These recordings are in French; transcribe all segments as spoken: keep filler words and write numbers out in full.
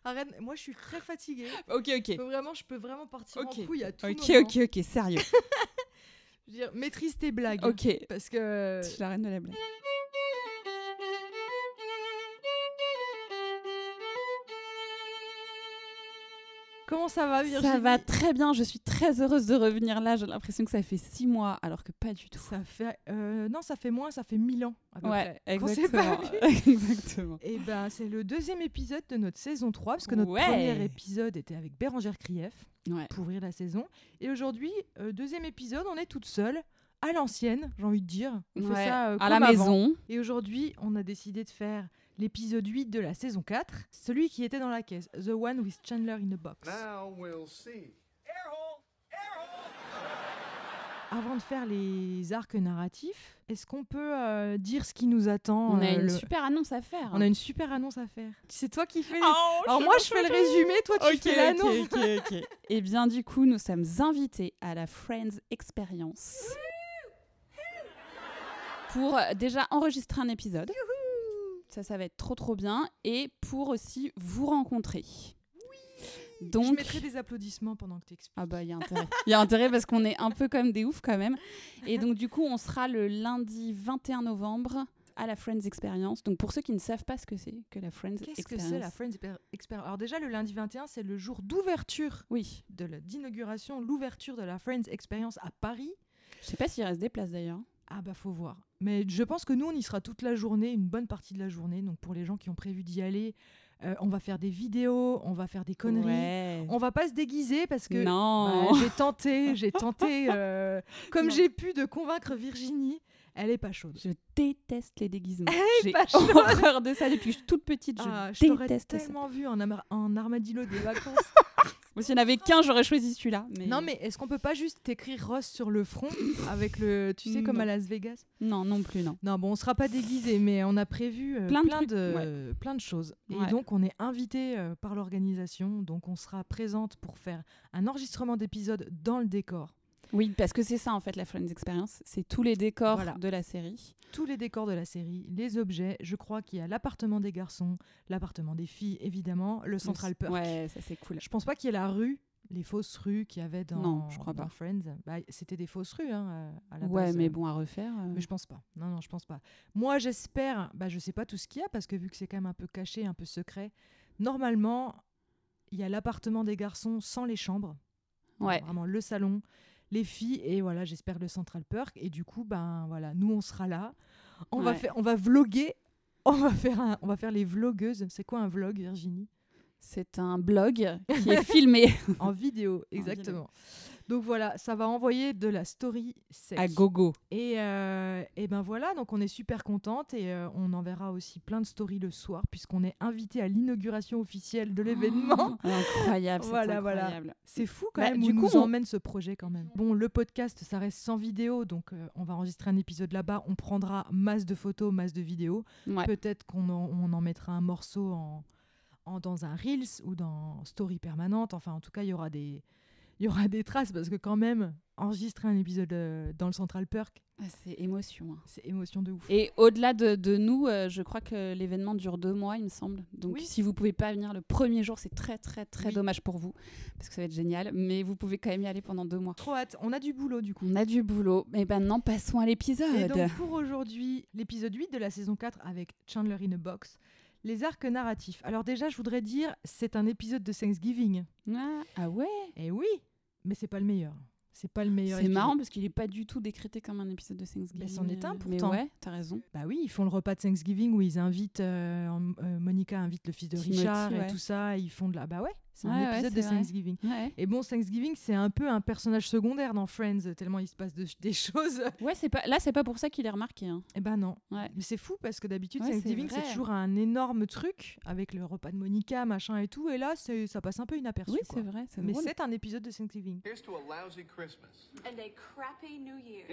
Arrête, moi je suis très fatiguée. Ok, ok. Donc, vraiment, je peux vraiment partir Ok. en couille à tout Ok, moment. ok, ok, sérieux. Je veux dire, maîtrise tes blagues. Ok. Parce que... Je suis la reine de la blague. Comment ça va, Virginie? Ça va très bien, je suis très heureuse de revenir là. J'ai l'impression que ça fait six mois, alors que pas du tout. Ça fait... euh, non, ça fait moins, ça fait mille ans, à peu Ouais, près. Qu'on s'est pas exactement. vu. Exactement. Et ben, c'est le deuxième épisode de notre saison trois, parce que notre Ouais. premier épisode était avec Bérangère Krief, Ouais. pour ouvrir la saison. Et aujourd'hui, euh, deuxième épisode, on est toute seule, à l'ancienne, j'ai envie de dire. On Ouais, fait ça euh, à la comme avant. maison. Et aujourd'hui, on a décidé de faire l'épisode huit de la saison quatre, celui qui était dans la caisse, The One with Chandler in a Box. Now we'll see. Avant de faire les arcs narratifs, est-ce qu'on peut euh, dire ce qui nous attend? On a euh, une le- super annonce à faire. On a une super annonce à faire. C'est toi qui fais les... Oh, Alors moi, je fais le résumé, toi, tu Ok, fais l'annonce. ok, ok, ok. Et bien du coup, nous sommes invités à la Friends Experience pour euh, déjà enregistrer un épisode. Ça, ça va être trop trop bien. Et pour aussi vous rencontrer. Je Donc, mettrai des applaudissements pendant que tu expliques. ah bah il y a intérêt. Il y a intérêt parce qu'on est un peu comme des oufs quand même. Et donc du coup, on sera le lundi vingt et un novembre à la Friends Experience. Donc pour ceux qui ne savent pas ce que c'est que la Friends Qu'est-ce que Experience. c'est la Friends Exper- Experience? Alors déjà, le lundi vingt et un, c'est le jour d'ouverture, Oui. de la- d'inauguration, l'ouverture de la Friends Experience à Paris. Je sais pas s'il reste des places d'ailleurs. Ah bah faut voir. Mais je pense que nous, on y sera toute la journée, une bonne partie de la journée. Donc pour les gens qui ont prévu d'y aller, euh, on va faire des vidéos, on va faire des conneries. Ouais. On va pas se déguiser parce que Non. bah, j'ai tenté, j'ai tenté, euh, comme Non. j'ai pu, de convaincre Virginie. Elle est pas chaude. Je déteste les déguisements. J'ai pas chaude. horreur de ça depuis que je suis toute petite. Je Ah, je t'aurais déteste ça. tellement vu en, amar- en armadillo des vacances. Moi, s'il y en avait qu'un, j'aurais choisi celui-là. Mais... Non, mais est-ce qu'on peut pas juste écrire Ross sur le front avec le, tu sais, comme Non. à Las Vegas? Non, non plus, non. Non, bon, on sera pas déguisé, mais on a prévu euh, Plein de plein, trucs, de, plein de choses. Ouais. Et donc, on est invité euh, par l'organisation, donc on sera présente pour faire un enregistrement d'épisode dans le décor. Oui, parce que c'est ça en fait la Friends Experience. C'est tous les décors Voilà. de la série. Tous les décors de la série, les objets. Je crois qu'il y a l'appartement des garçons, l'appartement des filles, évidemment, le Central Perk. Ouais, ça c'est cool. Je pense pas qu'il y ait la rue, les fausses rues qu'il y avait dans, Non, je crois dans pas. Friends. Bah, c'était des fausses rues hein, euh, à la Ouais, base. mais bon, à refaire. euh, Mais je pense pas. Non, non, je pense pas. Moi, j'espère. Bah, je sais pas tout ce qu'il y a parce que vu que c'est quand même un peu caché, un peu secret. Normalement, il y a l'appartement des garçons sans les chambres. Ouais. Vraiment le salon, les filles et voilà, j'espère le Central Perk. Et du coup, ben voilà, nous on sera là. On va Ouais. faire, on va vloguer. On va faire un, on va faire les vlogueuses. C'est quoi un vlog, Virginie? C'est un blog qui est filmé En vidéo, exactement. Donc voilà, ça va envoyer de la story sec. à gogo. Et, euh, et ben voilà, donc on est super contente et euh, on enverra aussi plein de stories le soir puisqu'on est invité à l'inauguration officielle de l'événement. Oh, incroyable, c'est Voilà, voilà. incroyable. C'est fou quand Bah, même du où coup, nous on- emmène ce projet quand même. Bon, le podcast, ça reste sans vidéo, donc euh, on va enregistrer un épisode là-bas. On prendra masse de photos, masse de vidéos. Ouais. Peut-être qu'on en, on en mettra un morceau en, en- dans un Reels ou dans Story permanente. Enfin, en tout cas, il y aura des... Il y aura des traces parce que quand même, enregistrer un épisode euh, dans le Central Perk, Ah, c'est émotion. hein. c'est émotion de ouf. Et au-delà de, de nous, euh, je crois que l'événement dure deux mois, il me semble. Donc Oui. si vous pouvez pas venir le premier jour, c'est très très très Oui. dommage pour vous parce que ça va être génial. Mais vous pouvez quand même y aller pendant deux mois. Trop hâte, on a du boulot du coup. On a du boulot. Et maintenant, passons à l'épisode. Et donc pour aujourd'hui, l'épisode huit de la saison quatre avec Chandler in a Box, les arcs narratifs. Alors déjà, je voudrais dire, c'est un épisode de Thanksgiving. Ah, ah ouais. Et oui, mais c'est pas le meilleur. C'est pas le meilleur C'est épisode. marrant parce qu'il est pas du tout décrété comme un épisode de Thanksgiving. Mais c'en est un, euh, pourtant. Mais ouais, t'as raison. Bah oui, ils font le repas de Thanksgiving où ils invitent euh, en- euh, Monica invite le fils de Timothy, Richard et ouais. tout ça, et ils font de la bah ouais, c'est Ouais, un ouais, épisode c'est de vrai. Thanksgiving. Ouais. Et bon, Thanksgiving, c'est un peu un personnage secondaire dans Friends tellement il se passe de- des choses. Ouais, c'est pas là, c'est pas pour ça qu'il est remarqué. Hein. Eh ben non. Ouais. Mais c'est fou parce que d'habitude Ouais, c'est Thanksgiving c'est vrai. toujours un énorme truc avec le repas de Monica, machin et tout, et là c'est ça passe un peu inaperçu. Oui, quoi. c'est vrai. C'est Mais drôle. c'est un épisode de Thanksgiving. Here's to a lousy Christmas. And a crappy New Year.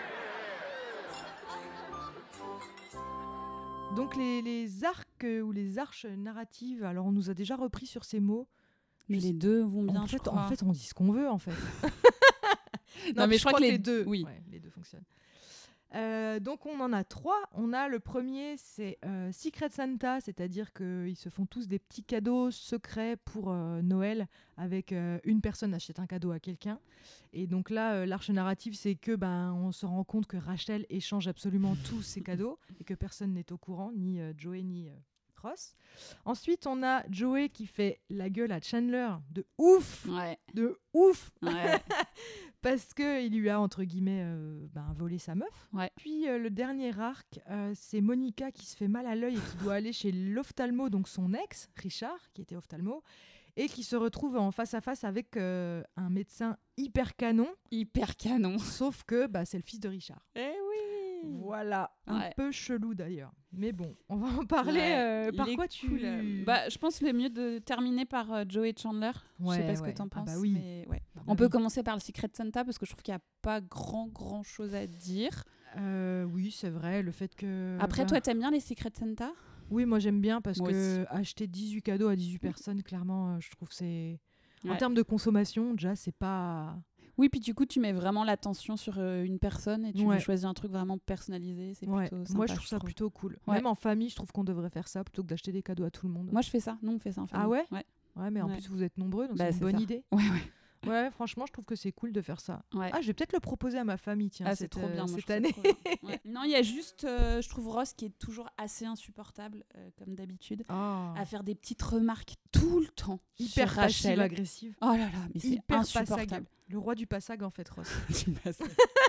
Donc les, les arcs euh, ou les arches narratives, alors on nous a déjà repris sur ces mots. Mais Je les sais- deux vont bien, en, je fait, crois. en fait, on dit ce qu'on veut en fait. Non, mais je crois que les- deux, oui. ouais, les deux fonctionnent. Euh, donc on en a trois. On a le premier, c'est euh, Secret Santa, c'est-à-dire qu'ils se font tous des petits cadeaux secrets pour euh, Noël, avec euh, une personne achète un cadeau à quelqu'un. Et donc là, euh, l'arche narrative, c'est que ben on se rend compte que Rachel échange absolument tous ses cadeaux et que personne n'est au courant, ni euh, Joey ni euh, Ross. Ensuite, on a Joey qui fait la gueule à Chandler de ouf, Ouais. de ouf. Ouais. Parce qu'il lui a, entre guillemets, euh, ben, volé sa meuf. Ouais. Puis euh, le dernier arc, euh, c'est Monica qui se fait mal à l'œil et qui doit aller chez l'ophtalmo, donc son ex, Richard, qui était ophtalmo, et qui se retrouve en face à face avec euh, un médecin hyper canon, Hyper canon. sauf que bah, c'est le fils de Richard. Eh oui. Voilà, un Ouais. peu chelou d'ailleurs. Mais bon, on va en parler. Ouais, euh, il par est quoi tu... cool, euh, Bah, je pense le mieux de terminer par euh, Joey et Chandler. je sais Ouais, pas ce ouais. que t'en Ah penses. bah oui. Mais ouais. Ah bah On peut oui. commencer par le Secret Santa parce que je trouve qu'il n'y a pas grand grand chose à dire. Euh, oui, c'est vrai, le fait que... Après, bah, toi, t'aimes bien les Secret Santa? Oui, moi j'aime bien parce Moi que acheter dix-huit cadeaux à dix-huit personnes, clairement, euh, je trouve que c'est... En Ouais. termes de consommation, déjà, c'est pas... Oui, puis du coup, tu mets vraiment l'attention sur euh, une personne et tu Ouais. lui choisis un truc vraiment personnalisé. C'est Ouais. plutôt sympa. Moi, je trouve ça plutôt cool. Ouais. Même en famille, je trouve qu'on devrait faire ça plutôt que d'acheter des cadeaux à tout le monde. Moi, je fais ça. Nous, on fait ça en famille. Ah ouais Ouais. Ouais, mais en Ouais. plus, vous êtes nombreux, donc Bah, c'est une c'est bonne ça. idée. Ouais, ouais. Ouais, franchement, je trouve que c'est cool de faire ça. Ouais. Ah, je vais peut-être le proposer à ma famille, tiens, Ah, c'est cette, trop euh, bien, moi, je cette trouve ça année. trop bien. Ouais. Non, il y a juste, euh, je trouve Ross qui est toujours assez insupportable, euh, comme d'habitude, Oh. à faire des petites remarques tout le temps. Hyper sur Rachel. passive-agressive. Oh là là, mais c'est Hyper insupportable. passag. Le roi du passag, en fait, Ross. Tu passes.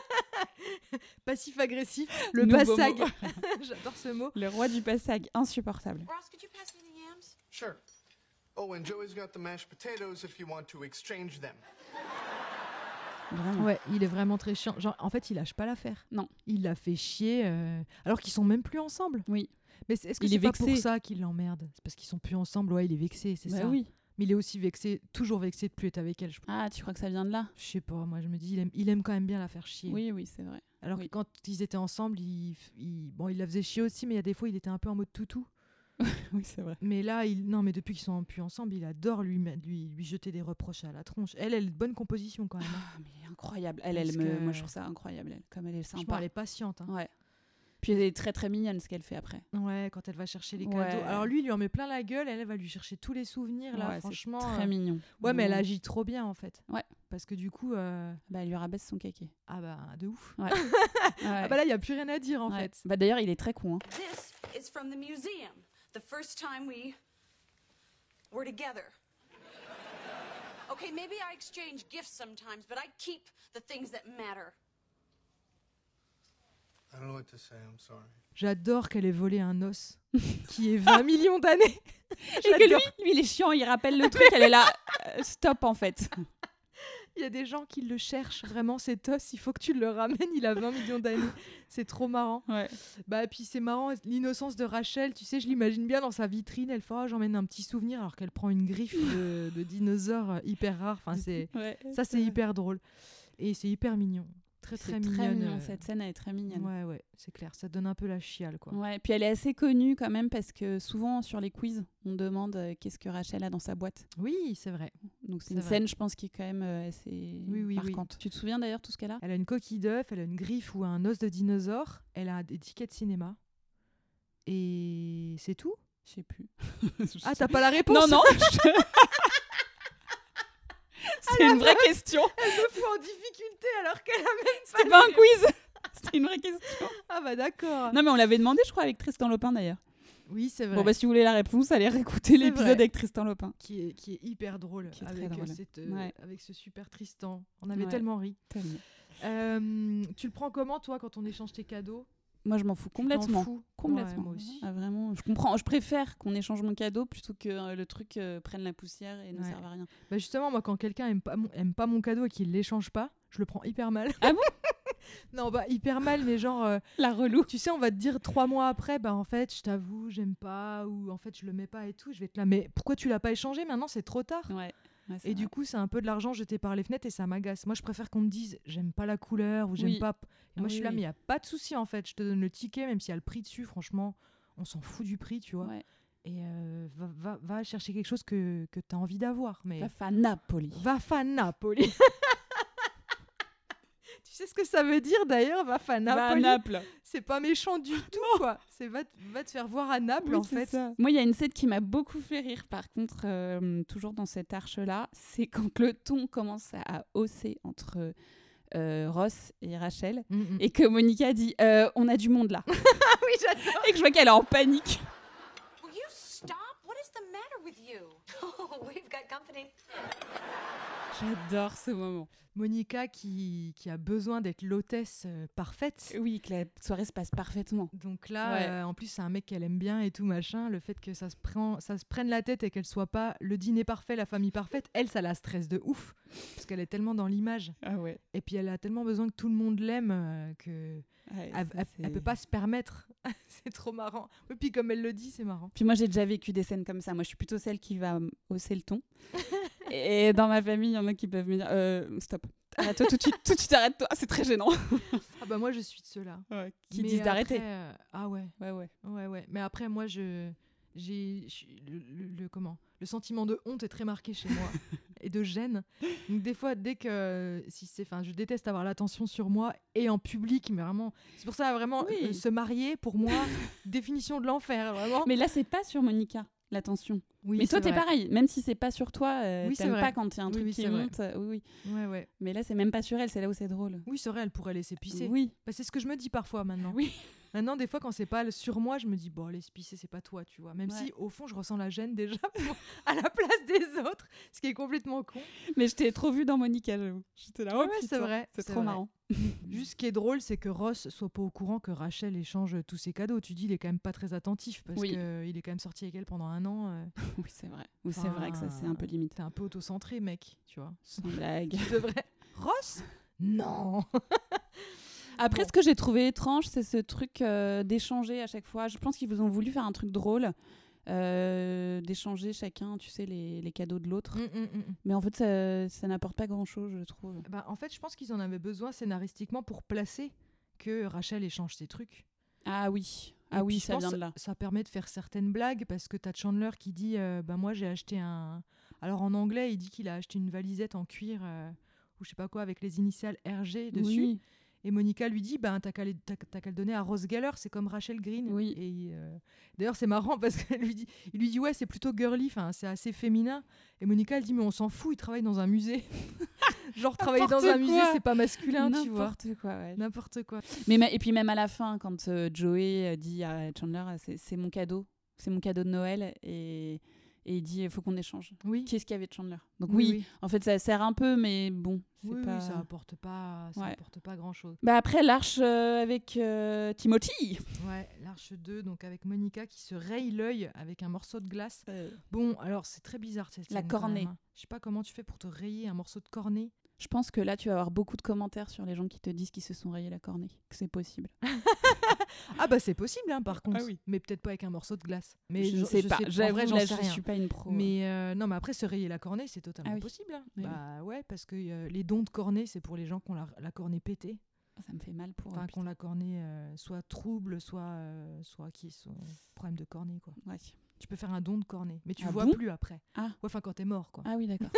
Passif-agressif, le Nouveau passag. mot. J'adore ce mot. Le roi du passag, insupportable. Ross, could you pass me the yams? Sure. Oh, and Joey's got the mashed potatoes if you want to exchange them. Vraiment. Ouais, il est vraiment très chiant. Genre, en fait, il lâche pas l'affaire. Non. Il l'a fait chier, euh, alors qu'ils sont même plus ensemble. Oui. Mais c'est- est-ce que Il c'est est pas pour vexé. ça qu'il l'emmerde? C'est parce qu'ils sont plus ensemble. Ouais, il est vexé, c'est Bah ça. oui. Mais il est aussi vexé, toujours vexé de plus être avec elle. Je, Ah, tu crois que ça vient de là? je sais pas, moi je me dis, il aime, il aime quand même bien la faire chier. Oui, oui, c'est vrai. Alors oui. que quand ils étaient ensemble, il, il- bon, il la faisait chier aussi, mais il y a des fois, il était un peu en mode toutou. Oui, c'est vrai. Mais là, il, non, mais depuis qu'ils sont plus ensemble, il adore lui, mettre- lui, lui jeter des reproches à la tronche. Elle, elle est de bonne composition quand même. hein. Ah, mais elle est incroyable. Elle, elle Parce me... que- Moi, je trouve ça incroyable, elle. Comme elle est Franchement, sympa. elle est patiente. hein. Ouais. Puis elle est très très mignonne ce qu'elle fait après. Ouais, quand elle va chercher les Ouais. cadeaux. Alors lui, il lui en met plein la gueule, elle, elle va lui chercher tous les souvenirs, là, Ouais, c'est franchement. Très euh, mignon. Ouais, mais elle Vraiment. agit trop bien, en fait. Ouais. Parce que du coup, euh, Bah, elle lui rabaisse son kéké. ah bah, de ouf. Ouais. Ah bah là, il n'y a plus rien à dire, en Ouais. fait. Bah, d'ailleurs, il est très con. Hein. This is from the museum. The first time we were together. Okay, maybe I exchange gifts sometimes, but I keep the things that matter. I don't know what to say, I'm sorry. J'adore qu'elle ait volé un os qui est vingt millions d'années. Et que lui, lui, il est chiant, il rappelle le truc, elle est là. euh, stop, en fait. Il y a des gens qui le cherchent, vraiment, cet os, il faut que tu le ramènes, il a vingt millions d'années. C'est trop marrant. Ouais. Bah, puis c'est marrant, l'innocence de Rachel, tu sais, je l'imagine bien dans sa vitrine, elle fait oh, j'emmène un petit souvenir alors qu'elle prend une griffe de, de dinosaure euh, hyper rare. Enfin, c'est... Ouais, Ça, c'est hyper drôle. Et c'est hyper mignon. Très, très C'est mignonne. très mignon, euh, cette scène, elle est très mignonne. Ouais, ouais, c'est clair. Ça donne un peu la chiale, quoi. Ouais, puis elle est assez connue quand même parce que souvent sur les quiz, on demande euh, qu'est-ce que Rachel a dans sa boîte. Oui, c'est vrai. Donc c'est C'est une vrai. scène, je pense, qui est quand même euh, assez Oui, oui, marquante. Tu te souviens d'ailleurs tout ce qu'elle a? Elle a une coquille d'œuf, elle a une griffe ou un os de dinosaure, elle a des tickets de cinéma. Et c'est tout? Je sais plus. Ah, t'as pas la réponse? Non, non. je- C'est une vraie question. Elle me fout en difficulté alors qu'elle a même pas... C'était pas un les- quiz. C'était une vraie question. Ah bah d'accord. Non, mais on l'avait demandé, je crois, avec Tristan Lopin d'ailleurs. Oui, c'est vrai. Bon, bah si vous voulez la réponse, allez réécouter C'est l'épisode vrai. avec Tristan Lopin. qui, est, qui est hyper drôle, Qui est très avec, euh, drôle. cette, euh, Ouais. avec ce super Tristan. On avait Ouais. tellement ri. Tellement. Euh, tu le prends comment, toi, quand on échange tes cadeaux? Moi, je m'en fous Tu t'en complètement. fous? Complètement. Ouais, moi aussi. Ah, vraiment, je comprends. Je préfère qu'on échange mon cadeau plutôt que euh, le truc euh, prenne la poussière et ne Ouais. serve à rien. Bah justement, moi, quand quelqu'un aime pas, mon, aime pas mon cadeau et qu'il l'échange pas, je le prends hyper mal. Ah bon? Non, bah hyper mal, mais genre, euh, La relou. tu sais, on va te dire trois mois après, bah en fait, je t'avoue, j'aime pas, ou en fait, je le mets pas et tout. Je vais te là, mais pourquoi tu l'as pas échangé? Maintenant, c'est trop tard. Ouais. Ouais, c'est Et vrai. du coup, c'est un peu de l'argent jeté par les fenêtres et ça m'agace. Moi, je préfère qu'on me dise j'aime pas la couleur ou j'aime Oui. pas. Et moi, Ah je suis oui, là, oui. mais il n'y a pas de souci en fait. Je te donne le ticket, même s'il y a le prix dessus. Franchement, on s'en fout du prix, tu vois. Ouais. Et euh, va, va, va chercher quelque chose que, que tu as envie d'avoir. Mais Va faire Napoli. va faire Napoli. Tu sais ce que ça veut dire d'ailleurs, va à Va à Naples. Naples. C'est pas méchant du tout, quoi. C'est va, te- va te faire voir à Naples, Oui, en c'est fait. ça. Moi, il y a une scène qui m'a beaucoup fait rire, par contre, euh, toujours dans cette arche-là, c'est quand le ton commence à hausser entre euh, Ross et Rachel, Mm, mm. et que Monica dit euh, on a du monde là. Ah oui, j'adore. Et que je vois qu'elle est en panique. Will you stop? What is the matter with you? Oh, we've got company. J'adore ce moment. Monica qui, qui a besoin d'être l'hôtesse euh, parfaite. Oui, que la soirée se passe parfaitement. Donc là, Ouais. euh, en plus, c'est un mec qu'elle aime bien et tout, machin. Le fait que ça se, prend, ça se prenne la tête et qu'elle soit pas le dîner parfait, la famille parfaite, elle, ça la stresse de ouf. Parce qu'elle est tellement dans l'image. Ah ouais. Et puis, elle a tellement besoin que tout le monde l'aime euh, que Ouais, elle, ça, elle- c'est- elle peut pas se permettre. C'est trop marrant. Et puis, comme elle le dit, c'est marrant. Puis moi, j'ai déjà vécu des scènes comme ça. Moi, je suis plutôt celle qui va euh, hausser le ton. Et dans ma famille, il y en a qui peuvent me dire euh, stop, arrête-toi tout de suite, tout de suite, arrête-toi. C'est très gênant. Ah bah moi, je suis de ceux-là. Qui Mais disent d'arrêter. après, euh, ah ouais. Ouais, ouais. Ouais, ouais. Mais après, moi, je, j'ai, je- le, le- le- comment, le sentiment de honte est très marqué chez moi et de gêne. Donc des fois, dès que, si c'est, enfin, je déteste avoir l'attention sur moi et en public, mais vraiment, c'est pour ça vraiment Oui. euh, se marier pour moi, définition de l'enfer, vraiment. Mais là, c'est pas sur Monica, l'attention. Oui, Mais toi, c'est t'es vrai. pareil. Même si c'est pas sur toi, euh, Oui, c'est t'aimes vrai. pas quand il y a un Oui, truc oui, qui c'est vrai. monte. euh, oui, oui. Ouais, ouais. Mais là, c'est même pas sur elle. C'est là où c'est drôle. Oui, c'est vrai, elle pourrait laisser pisser. Oui. Bah, c'est ce que je me dis parfois maintenant. Oui. Maintenant, des fois, quand c'est pas sur moi, je me dis, bon, laisse pisser, c'est pas toi, tu vois. Même Ouais. si, au fond, je ressens la gêne déjà pour- à la place des autres, ce qui est complètement con. Mais je t'ai trop vu dans Monica, j'avoue. J'étais là. Oh, Ouais, ouais, putain, c'est vrai, C'est c'est trop vrai. marrant. Juste ce qui est drôle, c'est que Ross soit pas au courant que Rachel échange tous ses cadeaux. Tu dis, il est quand même pas très attentif parce Oui. qu'il est quand même sorti avec elle pendant un an. euh. Oui, c'est vrai. Oui, c'est vrai que ça, c'est un peu limite. T'es un peu auto-centré, mec, tu vois. Sans blague. Tu devrais. Ross Non Après, Bon. ce que j'ai trouvé étrange, c'est ce truc euh, d'échanger à chaque fois. Je pense qu'ils vous ont voulu faire un truc drôle, euh, d'échanger chacun, tu sais, les, les cadeaux de l'autre. Mm, mm, mm, mm. Mais en fait, ça, ça n'apporte pas grand-chose, je trouve. Bah, en fait, je pense qu'ils en avaient besoin scénaristiquement pour placer que Rachel échange ses trucs. Ah oui, Et ah oui, puis, je ça pense vient de là. Ça permet de faire certaines blagues parce que t'as Chandler qui dit euh, bah moi j'ai acheté un. Alors en anglais, il dit qu'il a acheté une valisette en cuir euh, ou je sais pas quoi avec les initiales R G dessus. Oui, Et Monica lui dit bah t'as qu'à les- t'as- t'as qu'à le donner à Rose Geller, c'est comme Rachel Green. Oui. Et euh, d'ailleurs c'est marrant parce qu'il lui dit il lui dit ouais c'est plutôt girly, enfin c'est assez féminin. Et Monica elle dit mais on s'en fout, il travaille dans un musée. Genre travailler dans N'importe un musée quoi. c'est pas masculin, tu vois. N'importe quoi, ouais. N'importe quoi. Mais ma- et puis même à la fin, quand euh, Joey euh, dit à Chandler, euh, c'est, c'est mon cadeau, c'est mon cadeau de Noël, et, et il dit, il faut qu'on échange. Oui. Qui est-ce qu'il y avait de Chandler? Donc oui, en fait, ça sert un peu, mais bon, c'est Oui, pas... oui, ça apporte pas, ça Ouais. apporte pas grand chose. Bah après, l'arche euh, avec euh, Timothy. Ouais, l'Arche deux, donc avec Monica qui se raye l'œil avec un morceau de glace. Bon, alors c'est très bizarre cette La scène, quand cornée. même, hein. Je sais pas comment tu fais pour te rayer un morceau de cornée. Je pense que là, tu vas avoir beaucoup de commentaires sur les gens qui te disent qu'ils se sont rayés la cornée, que c'est possible. Ah bah c'est possible, hein, par contre. Ah oui. Mais peut-être pas avec un morceau de glace. Mais je ne sais pas, en j'avoue, vrai, j'en là, sais je rien. suis pas une pro. Mais euh, non, mais après se rayer la cornée, c'est totalement Ah oui. possible. hein. Oui, Bah ouais, parce que euh, les dons de cornée, c'est pour les gens qui ont la, la cornée pétée. Ça me fait mal pour... Enfin, euh, qui ont la cornée euh, soit trouble, soit, euh, soit qui sont problème de cornée, quoi. ouais. Tu peux faire un don de cornée, mais tu Ah vois bon plus après. Ah. Ouais, enfin quand t'es mort, quoi. Ah oui, d'accord.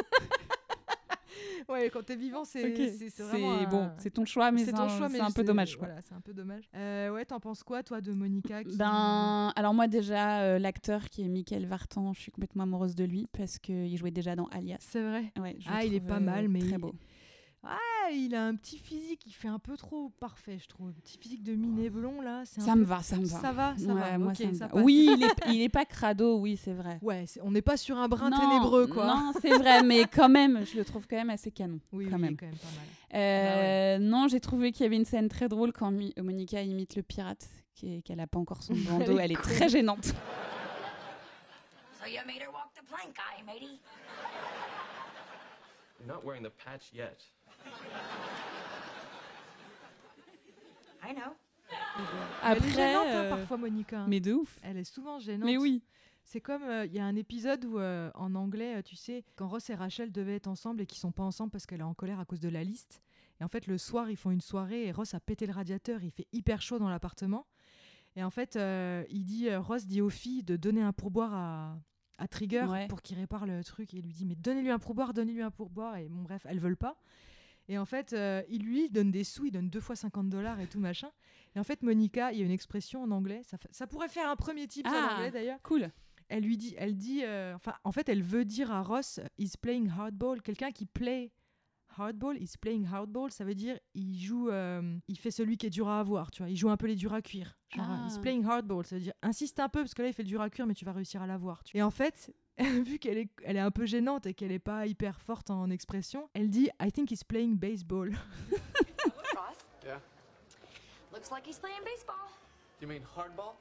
Ouais, quand t'es vivant, c'est Ok. c'est- c'est vraiment C'est un- bon, c'est ton choix, mais c'est c'est ton un, choix, mais c'est un peu c'est- dommage, quoi. Voilà, c'est un peu dommage. Euh, ouais, t'en penses quoi, toi, de Monica qui... Ben, alors moi déjà, euh, l'acteur qui est Michael Vartan, je suis complètement amoureuse de lui parce qu'il jouait déjà dans Alias. C'est vrai. Ouais, je Ah, le il est trouve, pas euh, mal, mais très il- beau. Ah, il a un petit physique, il fait un peu trop parfait, je trouve. Petit physique de minet blond, là. c'est un Ça peu- me va, ça me va. Ça va, ça Ouais, va. moi, ok, ça me ça va. passe. Oui, il est, il est pas crado, oui, c'est vrai. Ouais, c'est- on n'est pas sur un brin non, ténébreux, quoi. Non, c'est vrai, mais quand même, je le trouve quand même assez canon. Oui, quand oui, il même. est quand même pas mal. Euh, Non, j'ai trouvé qu'il y avait une scène très drôle quand Mi- Monica imite le pirate, qui est- qu'elle a pas encore son bandeau. est Elle est con. très gênante. So you made her walk the plank, I, matey. You're not wearing the patch yet. I know. Elle est Après, gênante, hein, euh, parfois, Monica. hein. mais de ouf. Elle est souvent gênante. Mais oui. C'est comme, euh, il y a un épisode où, euh, en anglais, euh, tu sais, quand Ross et Rachel devaient être ensemble et qu'ils sont pas ensemble parce qu'elle est en colère à cause de la liste. Et en fait, le soir, ils font une soirée et Ross a pété le radiateur. Il fait hyper chaud dans l'appartement. Et en fait, euh, il dit, euh, Ross dit aux filles de donner un pourboire à, à Trigger Ouais. pour qu'il répare le truc. Et il lui dit, mais donnez-lui un pourboire, donnez-lui un pourboire. Et bon, bref, elles veulent pas. Et en fait, euh, il lui donne des sous, il donne deux fois cinquante dollars et tout machin. Et en fait, Monica, il y a une expression en anglais, ça, fa- ça pourrait faire un premier type en Ah, anglais d'ailleurs. cool. Elle lui dit, elle dit, euh, enfin, en fait, elle veut dire à Ross, he's playing hardball. Quelqu'un qui play hardball, he's playing hardball, ça veut dire il joue, euh, il fait celui qui est dur à avoir, tu vois. Il joue un peu les durs à cuire. Genre, Ah. he's playing hardball, ça veut dire insiste un peu parce que là il fait le dur à cuire, mais tu vas réussir à l'avoir. tu vois. Et en fait, vu qu'elle est, elle est un peu gênante et qu'elle est pas hyper forte en expression, elle dit, I think he's playing baseball. Ross, Yeah? looks like he's playing baseball. You mean hardball?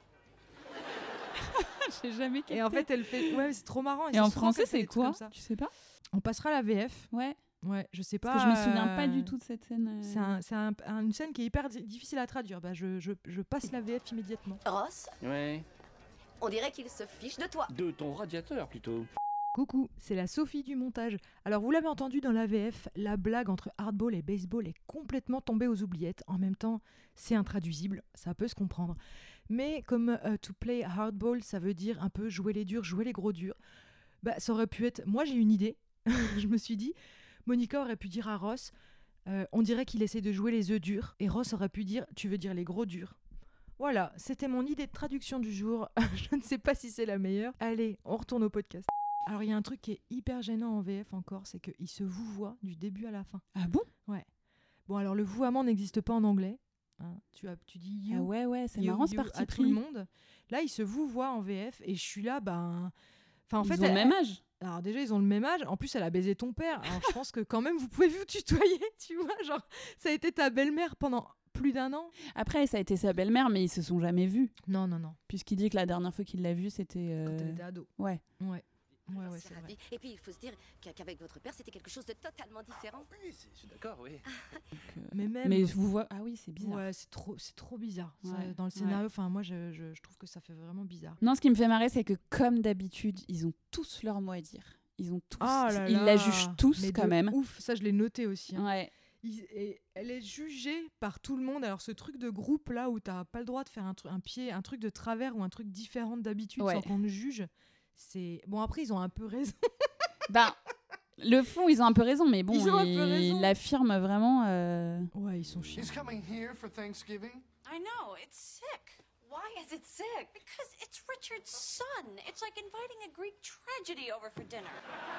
J'ai jamais capté. Et en fait, elle fait, ouais, c'est trop marrant. Et c'est en souvent français, qu'elle fait c'est des trucs quoi comme ça. Tu sais pas? On passera la V F. Ouais. Ouais, je sais pas. Parce que je me souviens pas euh, du tout de cette scène. euh. C'est, un- c'est un- un- une scène qui est hyper di- difficile à traduire. Bah, je, je, je passe la V F immédiatement. Ross, Ouais, on dirait qu'il se fiche de toi. de ton radiateur plutôt. Coucou, c'est la Sophie du montage. Alors vous l'avez entendu dans la V F, la blague entre hardball et baseball est complètement tombée aux oubliettes. En même temps, c'est intraduisible, ça peut se comprendre. Mais comme euh, to play hardball, ça veut dire un peu jouer les durs, jouer les gros durs, bah ça aurait pu être... Moi j'ai une idée, je me suis dit, Monica aurait pu dire à Ross, euh, on dirait qu'il essaie de jouer les œufs durs, et Ross aurait pu dire, tu veux dire les gros durs. Voilà, c'était mon idée de traduction du jour. Je ne sais pas si c'est la meilleure. Allez, on retourne au podcast. Alors, il y a un truc qui est hyper gênant en V F encore, c'est qu'il se vouvoie du début à la fin. Ah bon? Bon, alors le vouvoiement n'existe pas en anglais. hein. Tu, as, tu dis you, Ah ouais, ouais, c'est you, marrant ce you parti à tout pris. le monde. Là, il se vouvoie en V F et je suis là, ben... Enfin, en Ils fait, ont le elle- même âge. Alors déjà, ils ont le même âge. En plus, elle a baisé ton père. Alors je pense que quand même, vous pouvez vous tutoyer, tu vois. Genre, ça a été ta belle-mère pendant plus d'un an. Après, ça a été sa belle-mère, mais ils se sont jamais vus. Non, non, non. Puisqu'il dit que la dernière fois qu'il l'a vue, c'était. euh, Quand elle était ado. Ouais. Ouais. Ouais, J'en ouais, suis c'est vrai. ravie. Et puis, il faut se dire qu'a- qu'avec votre père, c'était quelque chose de totalement différent. Oui, c'est- je suis d'accord, oui. Mais même... Mais je vous vois. Ah oui, c'est bizarre. Ouais, c'est trop, c'est trop bizarre. Ça, Ouais, dans le ouais. scénario, enfin moi, je, je, je trouve que ça fait vraiment bizarre. Non, ce qui me fait marrer, c'est que comme d'habitude, ils ont tous leur mot à dire. Ils ont tous. Ah là ils là. la jugent tous Mais quand de même. Ouf, ça je l'ai noté aussi. hein. Ouais. Ils- et elle est jugée par tout le monde. Alors ce truc de groupe là où t'as pas le droit de faire un, tru- un pied, un truc de travers ou un truc différent d'habitude Ouais. sans qu'on te juge, c'est bon. Après ils ont un peu raison. Ben, le fond, ils ont un peu raison, mais bon, Ils ont un peu ils raison. l'affirment vraiment. euh, Ouais, ils sont chiants. He's coming here for Thanksgiving? I know, it's sick. Why is it sick? Because it's Richard's son. It's like inviting a Greek tragedy over for dinner.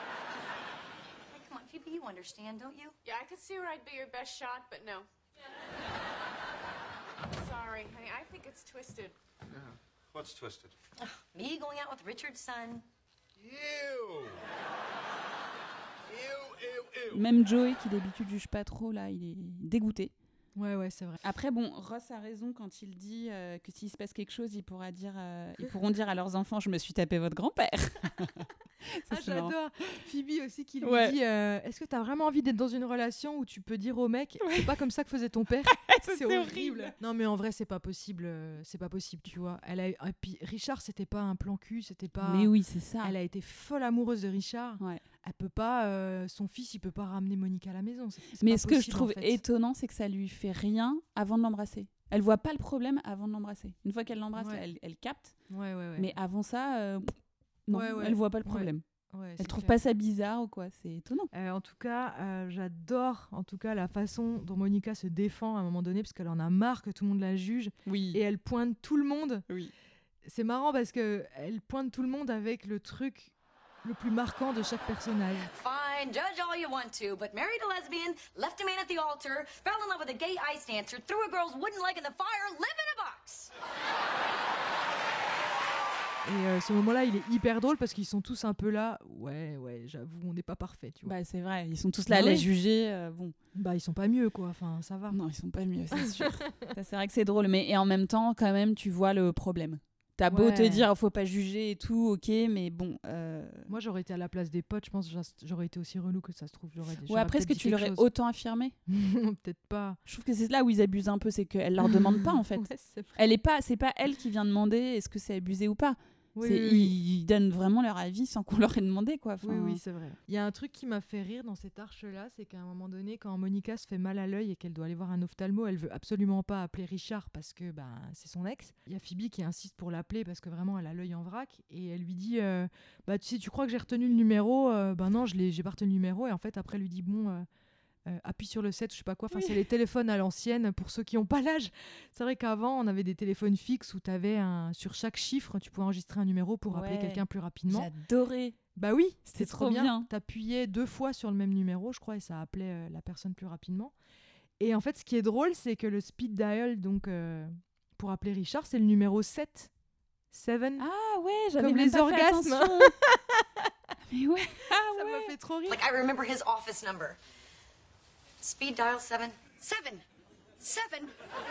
Hey, come on, Phoebe, you understand, don't you? Yeah, I could see where I'd be your best shot, but no. Sorry, honey, I think it's twisted. Yeah. What's twisted? Me going out with Richard's son. Ew! Ew, ew, ew. Même Joey, qui d'habitude juge pas trop, là, il est dégoûté. Ouais, ouais, c'est vrai. Après, bon, Ross a raison quand il dit euh, que s'il se passe quelque chose, ils, pourra dire, euh, ils pourront dire à leurs enfants « Je me suis tapé votre grand-père ». Ça, Ah, c'est marrant. j'adore. Phoebe aussi qui lui Ouais. dit euh, est-ce que t'as vraiment envie d'être dans une relation où tu peux dire au mec c'est pas comme ça que faisait ton père. Ça, C'est horrible. Non mais en vrai c'est pas possible, euh, c'est pas possible, tu vois. Elle a eu- et puis Richard c'était pas un plan cul, c'était pas. Mais oui, c'est ça. Elle a été folle amoureuse de Richard. Ouais. Elle peut pas, euh, son fils il peut pas ramener Monica à la maison. c'est- c'est Mais pas ce que je possible, en trouve fait. étonnant, c'est que ça lui fait rien avant de l'embrasser. Elle voit pas le problème avant de l'embrasser. Une fois qu'elle l'embrasse, Ouais. elle, elle capte. Ouais ouais ouais. Mais avant ça, euh, non, Ouais, ouais. elle voit pas le Ouais. problème. Ouais, Elle c'est trouve clair. pas ça bizarre ou quoi. C'est étonnant. Euh, en tout cas, euh, j'adore en tout cas la façon dont Monica se défend à un moment donné parce qu'elle en a marre que tout le monde la juge Oui. et elle pointe tout le monde. Oui. C'est marrant parce que elle pointe tout le monde avec le truc le plus marquant de chaque personnage. Fine, judge all you want to, but married a lesbian, left a man at the altar, fell in love with a gay ice dancer, threw a girl's wooden leg in the fire, live in a box. Et euh, ce moment-là, il est hyper drôle parce qu'ils sont tous un peu là. Ouais, ouais, j'avoue, on n'est pas parfait, tu vois. Bah, c'est vrai. Ils sont tous là Bah à la oui. juger. euh, bon. Bah, ils sont pas mieux, quoi. Enfin, ça va. Non, ils sont pas mieux, c'est sûr. Ça, c'est vrai que c'est drôle. Mais et en même temps, quand même, tu vois le problème. T'as beau Ouais. te dire, faut pas juger et tout, ok, mais bon. euh, Moi, j'aurais été à la place des potes. Je pense que j'a- j'aurais été aussi relou que ça se trouve. J'aurais. Ouais, j'aurais après, est-ce que peut-être tu dit l'aurais quelque chose. autant affirmé? Peut-être pas. Je trouve que c'est là où ils abusent un peu, c'est qu'elle leur demande pas en fait. Ouais, c'est vrai. Elle est pas, c'est pas elle qui vient demander est-ce que c'est abusé ou pas. Oui, C'est- oui, oui. ils, ils donnent vraiment leur avis sans qu'on leur ait demandé quoi. Oui, Enfin, oui, c'est vrai. Il y a un truc qui m'a fait rire dans cette arche-là, c'est qu'à un moment donné, quand Monica se fait mal à l'œil et qu'elle doit aller voir un ophtalmo, elle veut absolument pas appeler Richard parce que ben, c'est son ex. Il y a Phoebe qui insiste pour l'appeler parce que vraiment elle a l'œil en vrac et elle lui dit euh, bah tu sais, tu crois que j'ai retenu le numéro Euh, Ben non, je l'ai, j'ai pas retenu le numéro. Et en fait, après, elle lui dit bon, euh, euh, appuie sur le sept, je sais pas quoi. Enfin, Oui. c'est les téléphones à l'ancienne pour ceux qui n'ont pas l'âge. C'est vrai qu'avant, on avait des téléphones fixes où tu avais un... sur chaque chiffre, tu pouvais enregistrer un numéro pour appeler Ouais. quelqu'un plus rapidement. J'adorais. Bah oui, C'était c'était trop trop bien. bien. T'appuyais deux fois sur le même numéro, je crois, et ça appelait euh, la personne plus rapidement. Et en fait, ce qui est drôle, c'est que le speed dial, donc euh, pour appeler Richard, c'est le numéro sept. sept. Ah ouais, j'avais Comme même les pas fait orgasmes. attention. Mais ouais. Ah Ça ouais. m'a fait trop rire. Like, I remember his office number. Speed dial seven. Seven. Seven. Seven.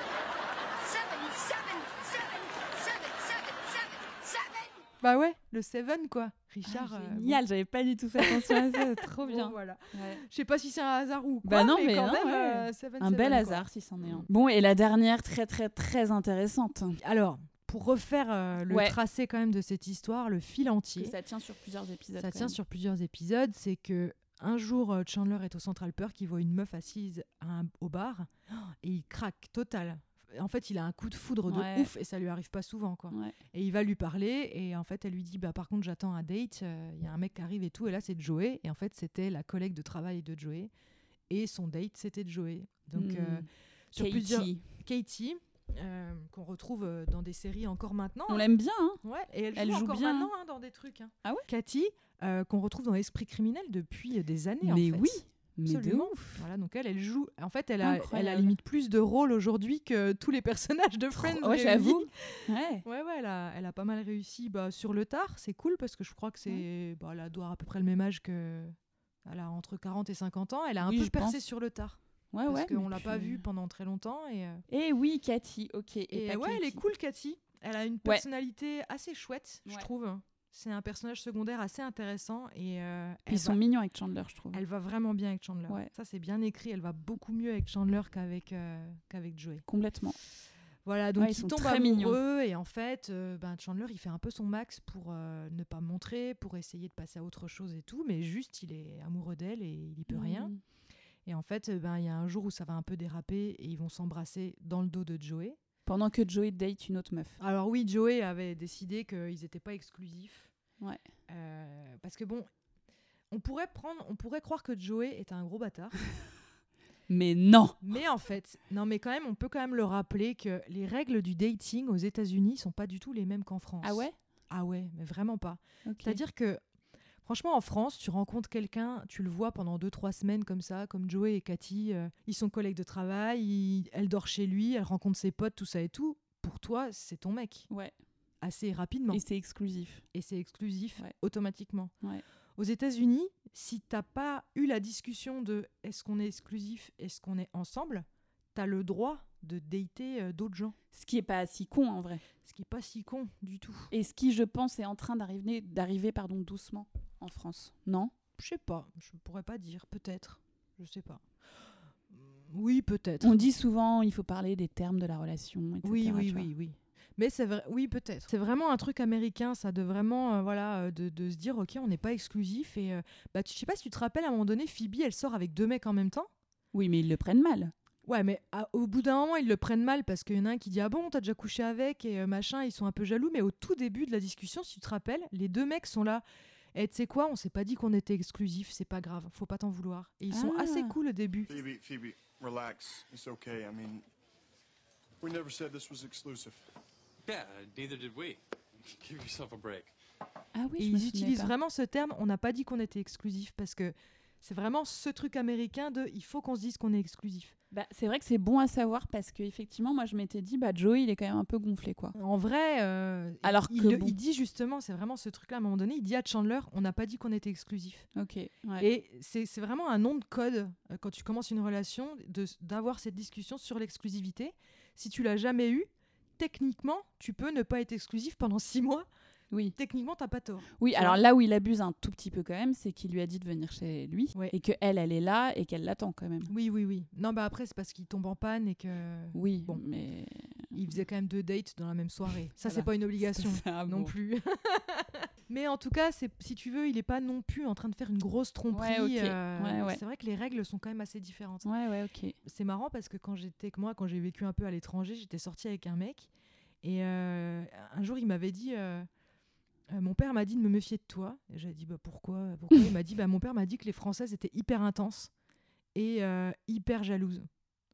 Seven. Seven. Seven. Seven. Seven. Seven. Bah ouais, le sept, quoi. Richard. Ah, euh, génial, j'avais pas du tout fait attention à ça, trop bon, bien. bon, voilà. Ouais. Je sais pas si c'est un hasard ou quoi, Bah non, mais, mais quand non, même, ouais. euh, sept, Un sept, bel quoi. hasard si c'en est un. Bon, et la dernière, très très très intéressante. Alors, pour refaire euh, le Ouais. tracé quand même de cette histoire, le fil entier, Ça tient sur plusieurs épisodes. ça quand tient même. sur plusieurs épisodes, c'est que un jour, euh, Chandler est au Central Perk, il voit une meuf assise à un- au bar oh, et il craque total. En fait, il a un coup de foudre de Ouais. ouf et ça lui arrive pas souvent, quoi. Ouais. Et il va lui parler et en fait, elle lui dit bah par contre, j'attends un date, euh, il y a un mec qui arrive et tout, et là c'est Joey, et en fait, c'était la collègue de travail de Joey et son date c'était Joey. Donc Hmm. euh, sur Katie. plusieurs Katie euh, qu'on retrouve euh, dans des séries encore maintenant. On hein. l'aime bien, hein. Ouais, et elle, Elle joue, joue encore bien. maintenant hein, dans des trucs. hein. Ah ouais Cathy, euh, qu'on retrouve dans Esprit criminel depuis euh, des années. en Mais fait. oui, mais de Absolument. ouf. Voilà, donc elle, elle joue. En fait, elle a, elle a Incroyable. limite plus de rôles aujourd'hui que tous les personnages de Friends. Ouais, réunis. j'avoue. Ouais. Ouais, ouais, elle a, elle a pas mal réussi bah, sur le tard. C'est cool parce que je crois que c'est. Bah, elle doit à peu près le même âge que. Elle a entre quarante et cinquante ans. Elle a un Oui, peu je percé pense. sur le tard. Ouais, parce ouais. qu'on mais l'a pas puis- vue pendant très longtemps. Et, euh, Eh oui, Cathy, ok. Et, et pas ouais, elle est Katie. cool, Cathy. Elle a une Ouais. personnalité assez chouette, je Ouais. trouve. C'est un personnage secondaire assez intéressant. Et euh, Puis elle ils sont va- mignons avec Chandler, je trouve. Elle va vraiment bien avec Chandler. Ouais. Ça, c'est bien écrit. Elle va beaucoup mieux avec Chandler qu'avec euh, qu'avec Joey. Complètement. Voilà, donc Ouais, ils ils sont tombent très amoureux et en fait, euh, ben, Chandler, il fait un peu son max pour euh, ne pas montrer, pour essayer de passer à autre chose et tout, mais juste, il est amoureux d'elle et il y peut rien. Mm. Et en fait, euh, ben, il y a un jour où ça va un peu déraper et ils vont s'embrasser dans le dos de Joey. Pendant que Joey date une autre meuf. Alors oui, Joey avait décidé qu'ils n'étaient pas exclusifs. Ouais. Euh, parce que bon, on pourrait prendre, on pourrait croire que Joey est un gros bâtard. Mais non. Mais en fait, non, mais quand même, on peut quand même le rappeler que les règles du dating aux États-Unis sont pas du tout les mêmes qu'en France. Ah ouais. Ah ouais, mais vraiment pas. Ok. C'est-à-dire que, franchement, en France, tu rencontres quelqu'un, tu le vois pendant deux, trois semaines comme ça, comme Joey et Cathy, euh, ils sont collègues de travail, ils- elle dort chez lui, elle rencontre ses potes, tout ça et tout. Pour toi, c'est ton mec, Ouais. assez rapidement. Et c'est exclusif. Et c'est exclusif Ouais. automatiquement. Ouais. Aux États-Unis, si t'as pas eu la discussion de est-ce qu'on est exclusif, est-ce qu'on est ensemble, t'as le droit de dater euh, d'autres gens. Ce qui est pas si con en vrai. Ce qui est pas si con du tout. Et ce qui, je pense, est en train d'arriver, d'arriver pardon, doucement en France. Non. Je sais pas, je pourrais pas dire, peut-être, je sais pas. Oui, peut-être. On dit souvent, il faut parler des termes de la relation, et cetera. Oui, oui, tu vois. oui, oui. Mais c'est vrai, oui, peut-être. C'est vraiment un truc américain, ça, de vraiment, euh, voilà, euh, de, de se dire, ok, on n'est pas exclusif. Et euh, bah, tu- je sais pas si tu te rappelles, à un moment donné, Phoebe, elle sort avec deux mecs en même temps. Oui, mais ils le prennent mal. Ouais, mais à- au bout d'un moment, ils le prennent mal parce qu'il y en a un qui dit ah bon, t'as déjà couché avec et euh, machin, ils sont un peu jaloux. Mais au tout début de la discussion, si tu te rappelles, les deux mecs sont là. Et tu sais quoi, on s'est pas dit qu'on était exclusif, c'est pas grave, faut pas t'en vouloir. Et ils sont Ah. assez cool au début. Phoebe, Phoebe, relax. It's okay. I mean, we never said this was exclusive. Yeah, neither did we. Give yourself a break. Ah oui, Et je me ils souvenais utilisent pas. vraiment ce terme, on n'a pas dit qu'on était exclusif parce que c'est vraiment ce truc américain de il faut qu'on se dise qu'on est exclusif. Bah, c'est vrai que c'est bon à savoir parce qu'effectivement, moi je m'étais dit, bah Joey il est quand même un peu gonflé quoi. En vrai, euh, Alors il, que le- bon. il dit justement, c'est vraiment ce truc-là à un moment donné, il dit à Chandler, on n'a pas dit qu'on était exclusif. Ok. Ouais. Et c'est c'est vraiment un nom de code euh, quand tu commences une relation de- d'avoir cette discussion sur l'exclusivité. Si tu l'as jamais eu, techniquement, tu peux ne pas être exclusif pendant six mois. Oui. Techniquement, t'as pas tort. Oui, Tu alors vois. là où il abuse un tout petit peu quand même, c'est qu'il lui a dit de venir chez lui Ouais. et que elle, elle est là et qu'elle l'attend quand même. Oui, oui, oui. Non, bah après, c'est parce qu'il tombe en panne et que Oui, Bon. mais il faisait quand même deux dates dans la même soirée. Ça, c'est Voilà. pas une obligation Ça, non bon. plus. Mais en tout cas, c'est si tu veux, il est pas non plus en train de faire une grosse tromperie. Ouais, ok. euh, Ouais, ouais. C'est vrai que les règles sont quand même assez différentes. Ouais, ouais, ok. C'est marrant parce que quand j'étais moi quand j'ai vécu un peu à l'étranger, j'étais sortie avec un mec et euh, un jour il m'avait dit euh, euh, mon père m'a dit de me méfier de toi. Et j'ai dit bah pourquoi pourquoi Il m'a dit bah mon père m'a dit que les Françaises étaient hyper intenses et euh, hyper jalouse.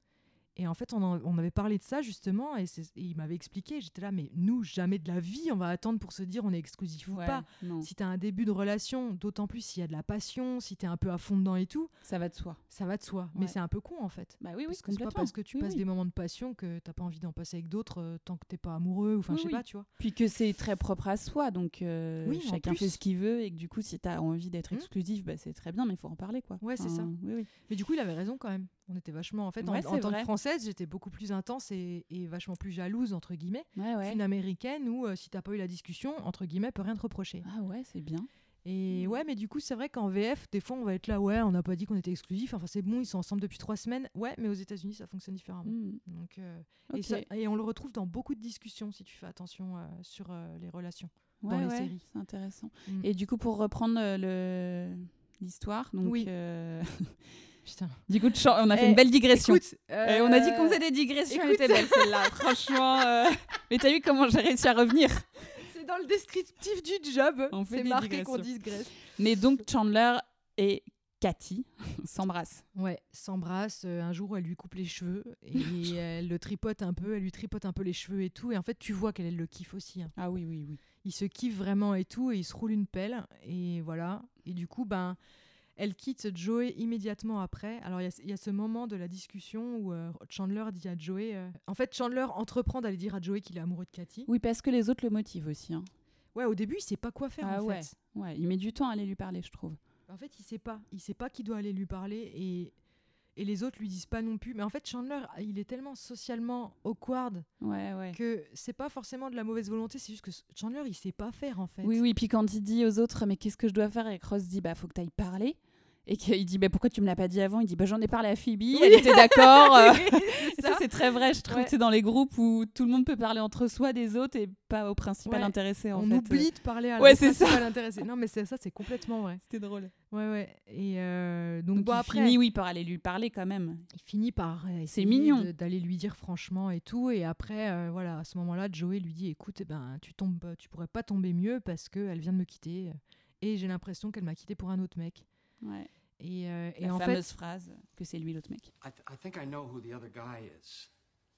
Et en fait, on, en, on avait parlé de ça justement, et, c'est, et il m'avait expliqué. J'étais là, mais nous, jamais de la vie, on va attendre pour se dire on est exclusif Ouais, ou pas. non. Si t'as un début de relation, d'autant plus s'il y a de la passion, si t'es un peu à fond dedans et tout, Ça va de soi. ça va de soi. Ouais. Mais c'est un peu con en fait. Bah oui, oui, Parce que c'est pas complètement. parce que tu Oui, passes oui. des moments de passion que t'as pas envie d'en passer avec d'autres euh, tant que t'es pas amoureux, ou enfin, Oui, je sais oui. pas, tu vois. Puis que c'est très propre à soi, donc euh, Oui, en chacun plus. fait ce qu'il veut, et que du coup, si t'as envie d'être Hmm. exclusif, bah, c'est très bien, mais il faut en parler, quoi. Ouais, c'est ça. Oui, oui. Mais du coup, il avait raison quand même. On était vachement, en fait, en- Ouais, en, c'est tant vrai. que Française, j'étais beaucoup plus intense et, et vachement plus jalouse, entre guillemets, Ouais, ouais. qu'une Américaine où, euh, si t'as pas eu la discussion, entre guillemets, peut rien te reprocher. Ah ouais, c'est bien. Et ouais, mais du coup, c'est vrai qu'en V F, des fois, on va être là, ouais, on n'a pas dit qu'on était exclusif. Enfin, c'est bon, ils sont ensemble depuis trois semaines. Ouais, mais aux États-Unis, ça fonctionne différemment. Mm. Donc, euh, Ok. et, ça- et on le retrouve dans beaucoup de discussions, si tu fais attention euh, sur euh, les relations. Ouais, dans les ouais, séries. c'est intéressant. Mm. Et du coup, pour reprendre euh, le... l'histoire, donc... Oui. euh, Putain. du coup, Chan- on a fait Eh, une belle digression. Écoute, Et on a dit qu'on euh, faisait des digressions, elle écoute. était belle celle-là, franchement. euh, Mais t'as vu comment j'ai réussi à revenir? c'est dans le descriptif du job. On fait C'est des marqué qu'on digressions. digresse. Mais donc, Chandler et Cathy s'embrassent. Ouais, s'embrasse. euh, un jour, elle lui coupe les cheveux et elle le tripote un peu. Elle lui tripote un peu les cheveux et tout. Et en fait, tu vois qu'elle elle le kiffe aussi. hein. Ah oui, oui, oui. Il se kiffe vraiment et tout. Et il se roule une pelle. Et voilà. Et du coup, ben, elle quitte Joey immédiatement après. Alors, il y a- il y, a ce moment de la discussion où euh, Chandler dit à Joey... euh, En fait, Chandler entreprend d'aller dire à Joey qu'il est amoureux de Cathy. Oui, parce que les autres le motivent aussi. hein. Ouais, au début, il sait pas quoi faire Ah en ouais. fait. Ouais, il met du temps à aller lui parler, je trouve. En fait, il sait pas. Il sait pas qui doit aller lui parler et, et les autres lui disent pas non plus. Mais en fait, Chandler, il est tellement socialement awkward Ouais, ouais. que c'est pas forcément de la mauvaise volonté. C'est juste que Chandler, il sait pas faire en fait. Oui, oui, puis quand il dit aux autres, mais qu'est-ce que je dois faire? Et Ross dit, bah, faut que tu ailles parler. Et qu'il dit, bah, pourquoi tu me l'as pas dit avant? Il dit, bah, j'en ai parlé à Phoebe, Oui. elle était d'accord. euh. c'est Ça, ça. c'est très vrai, je trouve. Ouais. que C'est dans les groupes où tout le monde peut parler entre soi des autres et pas au principal Ouais. intéressé, en On fait. oublie de parler à Ouais, l'autre c'est ça. principal intéressé. Non, mais c'est ça, c'est complètement vrai. C'était drôle. Ouais, ouais. Et euh, donc, Donc, bon, il après, finit, oui, par aller lui parler quand même. il finit par euh, essayer mignon. de- d'aller lui dire franchement et tout. Et après, euh, voilà, à ce moment-là, Joey lui dit, écoute, eh ben, tu tombes, tu pourrais pas tomber mieux parce que elle vient de me quitter et j'ai l'impression qu'elle m'a quitté pour un autre mec. Ouais. Et, euh, et La en fameuse fait, phrase que c'est lui l'autre mec. I, th- I think I know who the other guy is.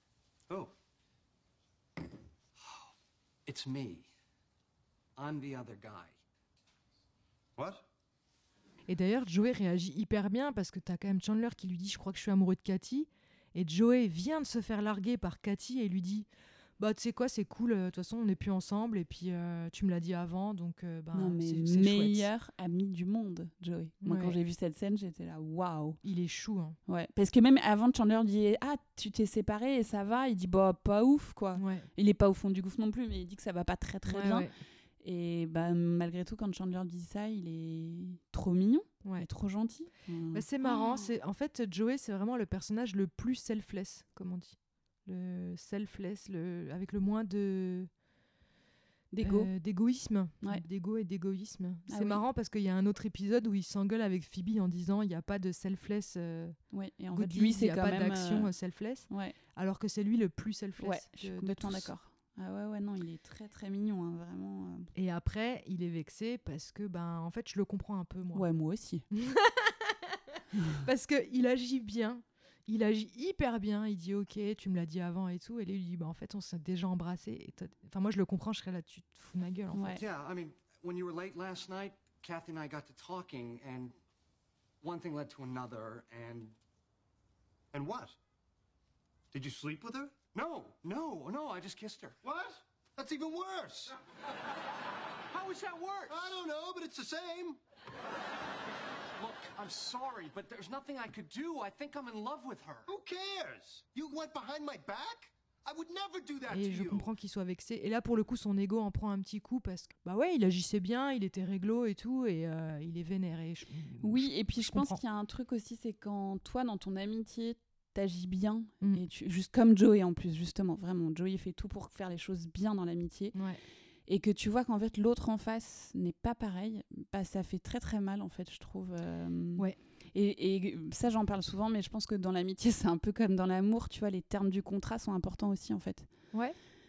Oh. It's me. I'm the other guy. What? et d'ailleurs, Joey réagit hyper bien parce que t'as quand même Chandler qui lui dit, je crois que je suis amoureux de Cathy. Et Joey vient de se faire larguer par Cathy et lui dit, bah tu sais quoi, c'est cool. euh, De toute façon, on n'est plus ensemble et puis euh, tu me l'as dit avant, donc euh, ben, non, mais c'est c'est chouette. meilleur ami du monde, Joey. Moi, quand Ouais. j'ai vu cette scène, j'étais là, waouh. Il est chou. Hein. Ouais. Parce que même avant, Chandler dit, ah, tu t'es séparé et ça va. Il dit, bah, pas ouf, quoi. Ouais. Il est pas au fond du gouffre non plus, mais il dit que ça va pas très très Ouais, bien. ouais. Et bah, malgré tout, quand Chandler dit ça, il est trop mignon, il Ouais. est trop gentil. Mmh. Bah, c'est marrant. Oh. C'est en fait Joey, c'est vraiment le personnage le plus selfless, comme on dit. Le selfless, le avec le moins de D'ego. euh, d'égoïsme, Ouais. d'ego et d'égoïsme. Ah c'est oui. marrant parce qu'il y a un autre épisode où il s'engueule avec Phoebe en disant il n'y a pas de selfless. Euh, Ouais. Et en fait, goodies, lui, il c'est n'y a quand pas même. d'action euh, euh, selfless, Ouais. alors que c'est lui le plus selfless. Ouais, je suis de- de complètement tous. d'accord. Ah ouais, ouais, non, il est très très mignon, hein, vraiment. euh. Et après, il est vexé parce que ben en fait, je le comprends un peu moi. Ouais, moi aussi. Parce qu'il agit bien. Il agit hyper bien. Il dit ok, tu me l'as dit avant et tout. Et lui, il dit bah en fait, on s'est déjà embrassé. Et t'as- enfin, moi, je le comprends. Je serais là, tu te fous de ma gueule. En Ouais. Yeah, I mean, when you were late last night, Kathy and I got to talking, and one thing led to another, and And what? Did you sleep with her? no, no, no, I just kissed her. What? That's even worse. How is that worse? I don't know, but it's the same. Look, I'm sorry, but there's nothing I could do. I think I'm in love with her. Who cares? You went behind my back? I would never do that Et to je you. comprends qu'il soit vexé. Et là, pour le coup, son ego en prend un petit coup parce que bah ouais, il agissait bien, il était réglo et tout, et euh, il est vénéré. Je- Oui, et puis je, je pense comprends. qu'il y a un truc aussi, c'est quand toi, dans ton amitié, t'agis bien, Mm. et tu, juste comme Joey en plus, justement, vraiment, Joey fait tout pour faire les choses bien dans l'amitié, Ouais. et que tu vois qu'en fait l'autre en face n'est pas pareil, bah, ça fait très très mal en fait, je trouve. euh, Ouais. Et, et ça, j'en parle souvent, mais je pense que dans l'amitié, c'est un peu comme dans l'amour, tu vois, les termes du contrat sont importants aussi en fait. Ouais.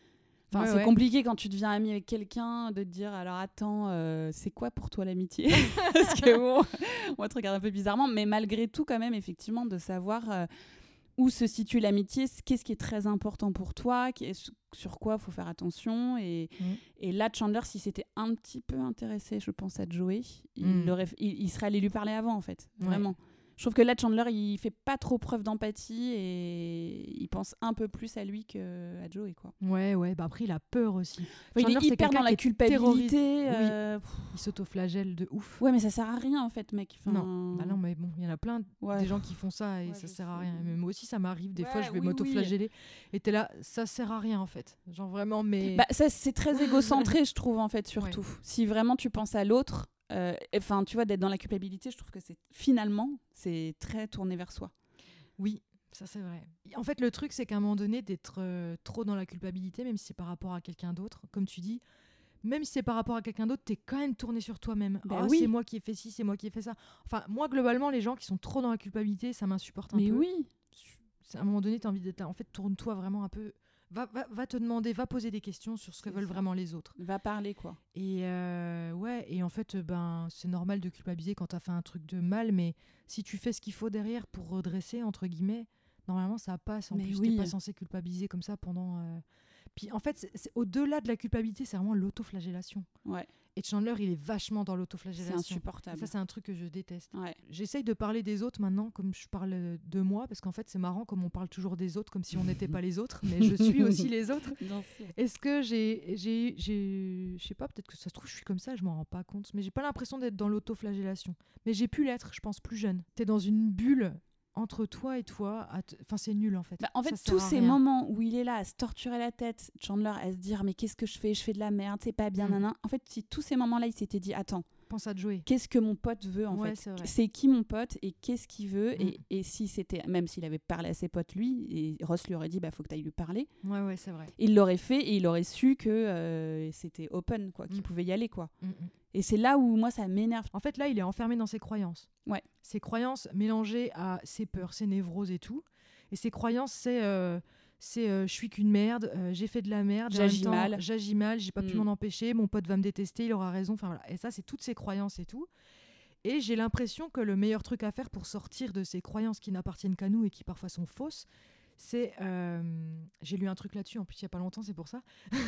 Enfin, Ouais, c'est ouais. compliqué quand tu deviens ami avec quelqu'un de te dire alors attends, euh, c'est quoi pour toi l'amitié Parce que bon, on va te regarder un peu bizarrement, mais malgré tout quand même effectivement de savoir euh, où se situe l'amitié, c- qu'est-ce qui est très important pour toi, qu'est- sur quoi il faut faire attention. Et, Mhm. et là, Chandler, si c'était un petit peu intéressé, je pense, à Joey, il, Mhm. l'aurait f- il, il serait allé lui parler avant en fait, Ouais. vraiment. Je trouve que là, Chandler, il fait pas trop preuve d'empathie et il pense un peu plus à lui qu'à Joey, quoi. Ouais, ouais. Bah après, il a peur aussi. Enfin, il Chandler, est c'est hyper quelqu'un dans la qui est terrorisé. culpabilité. Oui. euh, pff, Il s'autoflagelle de ouf. Ouais, mais ça sert à rien en fait, mec. Enfin, Non, bah non, mais bon, il y en a plein ouais. des gens qui font ça et Ouais, ça je sert à sais. rien. Mais moi aussi, ça m'arrive. Des Ouais, fois, je vais oui, oui. m'autoflageller. Et t'es là, ça sert à rien en fait. Genre vraiment, mais. Bah, ça, c'est très égocentré, je trouve, en fait, surtout. Ouais. Si vraiment tu penses à l'autre, euh, enfin, tu vois, d'être dans la culpabilité, je trouve que c'est finalement, c'est très tourné vers soi. Oui, ça c'est vrai. En fait, le truc, c'est qu'à un moment donné, d'être euh, trop dans la culpabilité, même si c'est par rapport à quelqu'un d'autre, comme tu dis, même si c'est par rapport à quelqu'un d'autre, t'es quand même tourné sur toi-même. Bah Ah, oui. c'est moi qui ai fait ci, c'est moi qui ai fait ça. Enfin, moi, globalement, les gens qui sont trop dans la culpabilité, ça m'insupporte un Mais peu. oui, C'est- À un moment donné, t'as envie d'être là. En fait, tourne-toi vraiment un peu. Va, va, va te demander, va poser des questions sur ce que C'est veulent ça. vraiment les autres. va parler, quoi. Et euh, ouais, et en fait, euh, ben, c'est normal de culpabiliser quand t'as fait un truc de mal, mais si tu fais ce qu'il faut derrière pour redresser, entre guillemets, normalement ça passe. En Mais plus, oui. t'es pas censé culpabiliser comme ça pendant. euh, Puis en fait, c'est- c'est- au-delà de la culpabilité, c'est vraiment l'autoflagellation. Ouais, Et Chandler, il est vachement dans c'est l'autoflagellation. insupportable. Ça, c'est un truc que je déteste. Ouais. J'essaye de parler des autres maintenant, comme je parle euh, de moi, parce qu'en fait, c'est marrant comme on parle toujours des autres, comme si on n'était pas les autres, mais je suis aussi les autres. Bien sûr. Est-ce que j'ai, j'ai, j'ai, je sais pas, peut-être que ça se trouve, je suis comme ça, je m'en rends pas compte, mais j'ai pas l'impression d'être dans l'autoflagellation. Mais j'ai pu l'être, je pense, plus jeune. T'es dans une bulle entre toi et toi, à te- enfin, c'est nul en fait. Bah, en fait, Ça sert tous à ces rien. moments où il est là à se torturer la tête, Chandler à se dire mais qu'est-ce que je fais Je fais de la merde, c'est pas bien, Mm. nanan. En fait, si tous ces moments-là, il s'était dit attends, Pense à te jouer. qu'est-ce que mon pote veut en Ouais, fait c'est vrai. C'est qui mon pote et qu'est-ce qu'il veut Mm. et, et si c'était, même s'il avait parlé à ses potes lui, et Ross lui aurait dit bah faut que tu ailles lui parler, Ouais, ouais, c'est vrai. il l'aurait fait et il aurait su que euh, c'était open, quoi, qu'il Mm. pouvait y aller, quoi. Mm, mm. Et c'est là où moi ça m'énerve. En fait, là, il est enfermé dans ses croyances. Ouais. Ses croyances mélangées à ses peurs, ses névroses et tout. Et ses croyances, c'est euh, c'est euh, je suis qu'une merde, euh, j'ai fait de la merde, et en même J'agis temps, mal. j'agis mal, j'ai pas pu Mm. m'en empêcher, mon pote va me détester, il aura raison. Enfin voilà. Et ça, c'est toutes ses croyances et tout. Et j'ai l'impression que le meilleur truc à faire pour sortir de ces croyances qui n'appartiennent qu'à nous et qui parfois sont fausses, c'est. euh, j'ai lu un truc là-dessus, en plus, il y a pas longtemps, c'est pour ça.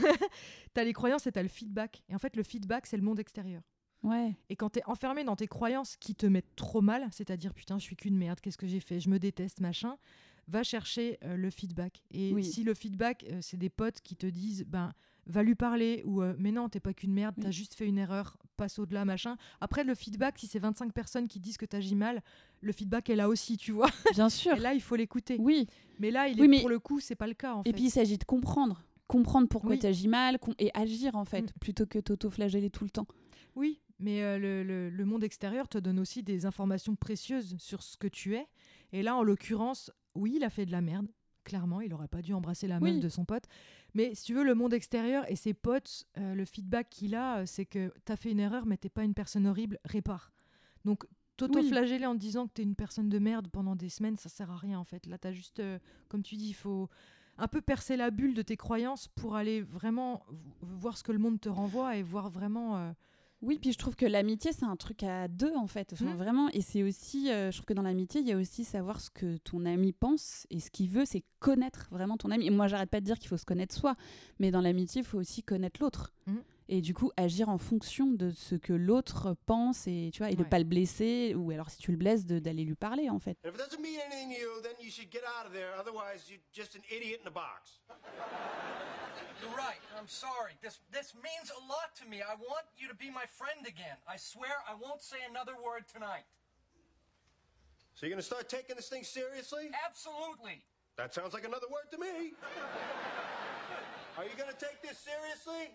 T'as les croyances et t'as le feedback. Et en fait, le feedback, c'est le monde extérieur. Ouais. Et quand t'es enfermé dans tes croyances qui te mettent trop mal, c'est-à-dire putain, je suis qu'une merde, qu'est-ce que j'ai fait, je me déteste, machin, va chercher euh, le feedback. Et Oui. si le feedback, euh, c'est des potes qui te disent, ben, va lui parler, ou euh, mais non, t'es pas qu'une merde, Oui. t'as juste fait une erreur, passe au-delà, machin. Après, le feedback, si c'est vingt-cinq personnes qui disent que t'agis mal, le feedback est là aussi, tu vois. Bien sûr. Et là, il faut l'écouter. Oui. Mais là, il Oui, est, mais- pour le coup, c'est pas le cas, en Et fait. puis il s'agit de comprendre. Comprendre pourquoi Oui. tu agis mal con- et agir en fait, Mm. plutôt que t'auto-flageller tout le temps. Oui, mais euh, le, le- le monde extérieur te donne aussi des informations précieuses sur ce que tu es. Et là, en l'occurrence, oui, il a fait de la merde. Clairement, il n'aurait pas dû embrasser la meuf Oui. de son pote. Mais si tu veux, le monde extérieur et ses potes, euh, le feedback qu'il a, euh, c'est que tu as fait une erreur, mais t'es pas une personne horrible, répare. Donc, t'auto-flageller en te disant que tu es une personne de merde pendant des semaines, ça sert à rien en fait. Là, tu as juste, euh, comme tu dis, il faut un peu percer la bulle de tes croyances pour aller vraiment v- voir ce que le monde te renvoie et voir vraiment... euh, Oui, puis je trouve que l'amitié, c'est un truc à deux, en fait. Enfin, Mm. vraiment. Et c'est aussi, euh, je trouve que dans l'amitié, il y a aussi savoir ce que ton ami pense. Et ce qu'il veut, c'est connaître vraiment ton ami. Et moi, j'arrête pas de dire qu'il faut se connaître soi. Mais dans l'amitié, il faut aussi connaître l'autre. Mm. Et du coup, agir en fonction de ce que l'autre pense et, tu vois, et de Ouais. pas le blesser. Ou alors, si tu le blesses, de- d'aller lui parler, en fait. And if it doesn't mean anything to you, then you should get out of there. Otherwise, you're just an idiot in a box. You're right. I'm sorry. This this means a lot to me. I want you to be my friend again. I swear I won't say another word tonight. So you're gonna start taking this thing seriously? Absolutely. That sounds like another word to me. Are you gonna take this seriously?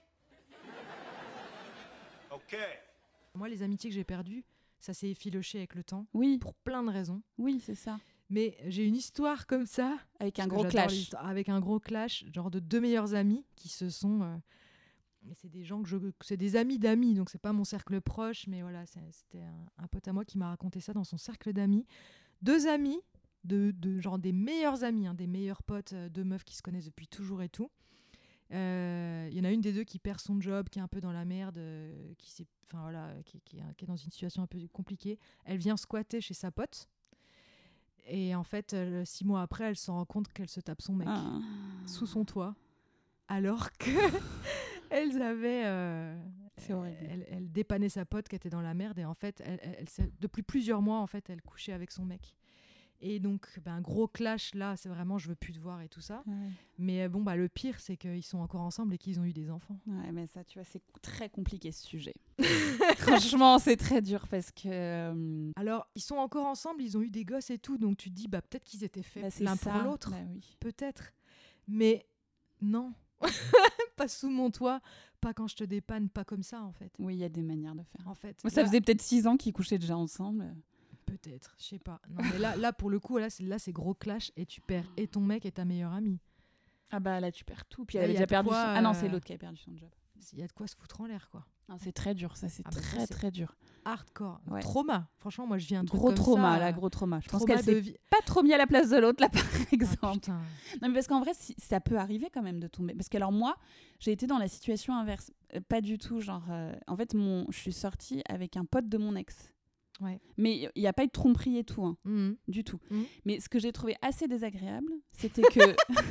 Okay. Moi, les amitiés que j'ai perdues, ça s'est effiloché avec le temps, Oui, pour plein de raisons. oui, c'est ça. Mais j'ai une histoire comme ça, Avec un parce que gros j'adore clash. les histoires, avec un gros clash, genre de deux meilleurs amis qui se sont... euh, mais c'est des gens que je... C'est des amis d'amis, donc c'est pas mon cercle proche, mais voilà, c'est- c'était un, un pote à moi qui m'a raconté ça dans son cercle d'amis. Deux amis, de, de genre des meilleurs amis, hein, des meilleurs potes, euh, deux meufs qui se connaissent depuis toujours et tout. Il y en a une des deux qui perd son job, qui est un peu dans la merde, euh, qui, s'est, enfin, voilà, qui, qui, est, qui est dans une situation un peu compliquée. Elle vient squatter chez sa pote. Et en fait, euh, six mois après, elle se rend compte qu'elle se tape son mec Ah. sous son toit. Alors que elles avaient... Euh, C'est horrible. Elle, elle dépannait sa pote qui était dans la merde. Et en fait, elle, elle, elle, depuis plusieurs mois, en fait, elle couchait avec son mec. Et donc, ben, gros clash, là, c'est vraiment, je veux plus te voir et tout ça. Ouais. Mais bon, bah, le pire, c'est qu'ils sont encore ensemble et qu'ils ont eu des enfants. Ouais, mais ça, tu vois, c'est très compliqué, ce sujet. Franchement, c'est très dur parce que... Euh... Alors, ils sont encore ensemble, ils ont eu des gosses et tout, donc tu te dis, bah, peut-être qu'ils étaient faits bah, l'un ça. pour l'autre. Bah, oui. Peut-être. Mais non. Pas sous mon toit, pas quand je te dépanne, pas comme ça, en fait. Oui, il y a des manières de faire. En fait, Moi, ça là... faisait peut-être six ans qu'ils couchaient déjà ensemble. Peut-être, je sais pas. Non, mais là, là, pour le coup, là c'est, là, c'est gros clash et tu perds et ton mec et ta meilleure amie. Ah bah là, tu perds tout. Puis elle là, avait déjà perdu quoi, son... euh... Ah non, c'est l'autre qui a perdu son job. Il y a de quoi se foutre en l'air, quoi. Non, c'est très dur, ça, c'est ah bah très, ça, c'est très dur. Hardcore. Ouais. Trauma. Franchement, moi, je viens un truc gros comme trauma, ça. Là, gros trauma. Je trauma pense qu'elle s'est vie... pas trop mis à la place de l'autre, là, par exemple. Ah, putain. Non, mais parce qu'en vrai, si, ça peut arriver quand même de tomber. Parce que alors moi, j'ai été dans la situation inverse. Euh, pas du tout, genre... Euh... En fait, mon... je suis sortie avec un pote de mon ex. Ouais. Mais il n'y a pas eu de tromperie et tout, hein, mmh. du tout. Mmh. Mais ce que j'ai trouvé assez désagréable, c'était que...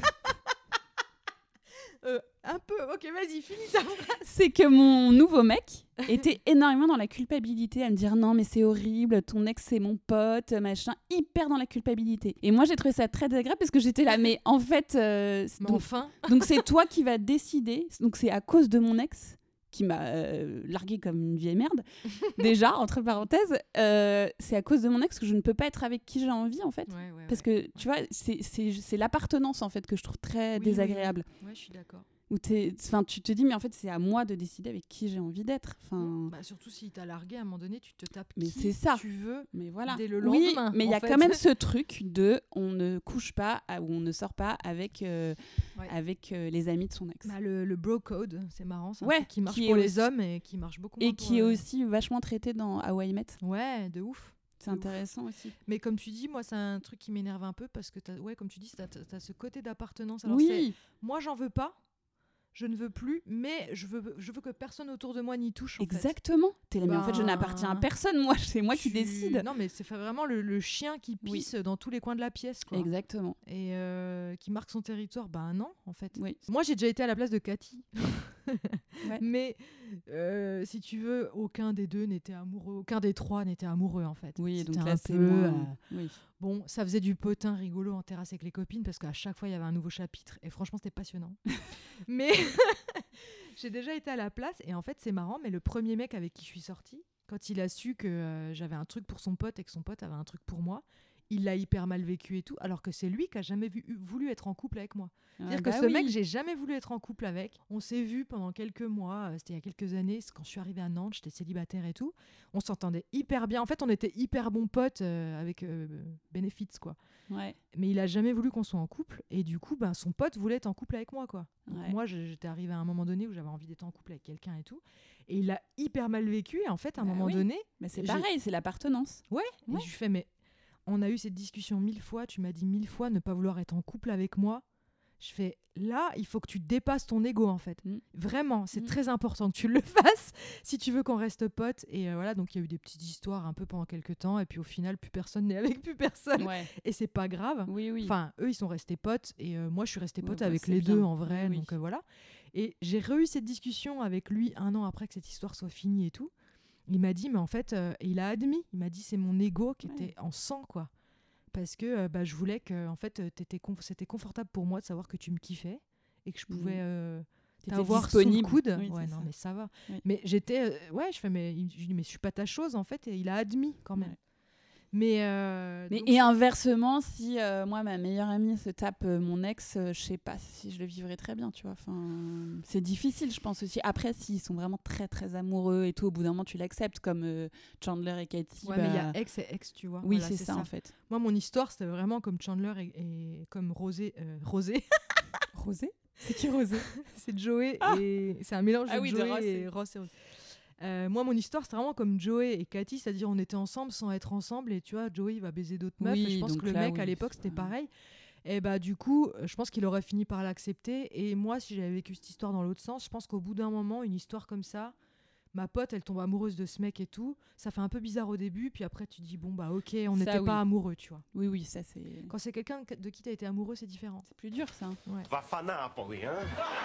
euh, un peu, ok, vas-y, finis ta phrase. C'est que mon nouveau mec était énormément dans la culpabilité, à me dire non mais c'est horrible, ton ex c'est mon pote, machin, hyper dans la culpabilité. Et moi j'ai trouvé ça très désagréable parce que j'étais là, mais en fait... Euh, mais donc, enfin donc c'est toi qui vas décider, donc c'est à cause de mon ex qui m'a euh, larguée comme une vieille merde, déjà, entre parenthèses, euh, c'est à cause de mon ex que je ne peux pas être avec qui j'ai envie, en fait. ouais, ouais, Parce ouais. que, tu vois, c'est, c'est, c'est l'appartenance, en fait, que je trouve très oui, désagréable. Oui, oui. Ouais, je suis d'accord. Où t'es, tu te dis, mais en fait, c'est à moi de décider avec qui j'ai envie d'être. Enfin... Bah, surtout si t'as largué, à un moment donné, tu te tapes mais qui c'est ça. tu veux mais voilà. dès le oui, lendemain. mais il y a fait. quand même ce truc de on ne couche pas ou on ne sort pas avec, euh, ouais. avec euh, les amis de son ex. Bah, le, le bro code, c'est marrant, c'est un ouais, truc qui marche qui pour les aussi... hommes et qui marche beaucoup moins Et pour, qui euh... est aussi vachement traité dans How I Met. Ouais, de ouf. C'est intéressant aussi. Mais comme tu dis, moi, c'est un truc qui m'énerve un peu parce que, t'as, ouais, comme tu dis, t'as, t'as ce côté d'appartenance. Alors, oui. c'est, moi, j'en veux pas, je ne veux plus, mais je veux, je veux que personne autour de moi n'y touche. En Exactement. Fait. T'es là, mais ben... en fait, je n'appartiens à personne. Moi, c'est moi qui tu... décide. Non, mais c'est vraiment le, le chien qui pisse oui. dans tous les coins de la pièce, quoi. Exactement. Et euh, qui marque son territoire. Ben non, en fait. Oui. Moi, j'ai déjà été à la place de Cathy. ouais. Mais euh, si tu veux, aucun des deux n'était amoureux, aucun des trois n'était amoureux en fait. Oui, C'était donc là un c'est peu, moins... euh... oui. Bon, ça faisait du potin rigolo en terrasse avec les copines parce qu'à chaque fois il y avait un nouveau chapitre et franchement c'était passionnant. Mais j'ai déjà été à la place et en fait c'est marrant, mais le premier mec avec qui je suis sortie, quand il a su que euh, j'avais un truc pour son pote et que son pote avait un truc pour moi, il l'a hyper mal vécu et tout, alors que c'est lui qui a jamais vu, voulu être en couple avec moi. C'est-à-dire ah bah que ce oui. mec, j'ai jamais voulu être en couple avec. On s'est vu pendant quelques mois, euh, c'était il y a quelques années, quand je suis arrivée à Nantes, j'étais célibataire et tout. On s'entendait hyper bien. En fait, on était hyper bons potes euh, avec euh, Benefits, quoi. Ouais. Mais il a jamais voulu qu'on soit en couple. Et du coup, ben, son pote voulait être en couple avec moi, quoi. Donc ouais. moi, j'étais arrivée à un moment donné où j'avais envie d'être en couple avec quelqu'un et tout. Et il a hyper mal vécu. Et en fait, à un bah moment oui. donné... Mais c'est j'ai... pareil, c'est l'appartenance. Ouais. ouais. Et je lui fais, mais on a eu cette discussion mille fois. Tu m'as dit mille fois ne pas vouloir être en couple avec moi. Je fais, là, il faut que tu dépasses ton ego, en fait. Mm. Vraiment, c'est mm. très important que tu le fasses si tu veux qu'on reste potes. Et euh, voilà, donc il y a eu des petites histoires un peu pendant quelques temps. Et puis au final, plus personne n'est avec plus personne. Ouais. Et c'est pas grave. Oui, oui. Enfin, eux, ils sont restés potes. Et euh, moi, je suis restée pote ouais, avec bah, les bien. deux, en vrai. Oui, donc oui. euh, voilà. Et j'ai re-eu cette discussion avec lui un an après que cette histoire soit finie et tout. Il m'a dit, mais en fait, euh, il a admis. Il m'a dit, c'est mon ego qui ouais. était en sang, quoi. Parce que euh, bah, je voulais que en fait, t'étais conf- c'était confortable pour moi de savoir que tu me kiffais et que je pouvais euh, t'avoir disponible. sous le coude. Oui, ouais, non, ça. mais ça va. Oui. Mais j'étais... Euh, ouais, je fais, mais, je dis, mais je suis pas ta chose, en fait. Et il a admis, quand même. Ouais. Mais, euh, mais donc, et inversement, si euh, moi, ma meilleure amie se tape euh, mon ex, euh, je sais pas si je le vivrais très bien, tu vois. Enfin, c'est difficile, je pense aussi. Après, s'ils sont vraiment très, très amoureux et tout, au bout d'un moment, tu l'acceptes, comme euh, Chandler et Katie. Ouais, bah... mais il y a ex et ex, tu vois. Oui, voilà, c'est, c'est ça, ça, en fait. Moi, mon histoire, c'était vraiment comme Chandler et, et comme Rosé. Euh, Rosé Rosé C'est qui Rosé? C'est Joey ah et... C'est un mélange ah de oui, Joey de Ross et Ross et Rosé. Euh, moi, mon histoire, c'est vraiment comme Joey et Cathy, c'est-à-dire on était ensemble sans être ensemble et tu vois, Joey va baiser d'autres meufs oui, et je pense donc que le là, mec oui, à l'époque, c'était ça... pareil. Et bah du coup, je pense qu'il aurait fini par l'accepter. Et moi, si j'avais vécu cette histoire dans l'autre sens, je pense qu'au bout d'un moment, une histoire comme ça, ma pote, elle tombe amoureuse de ce mec et tout. Ça fait un peu bizarre au début, puis après tu dis bon bah ok, on n'était oui. pas amoureux, tu vois. Oui, oui, ça c'est. Quand c'est quelqu'un de qui t'as été amoureux, c'est différent. C'est plus dur ça. Ouais. Va fa Napoli, hein?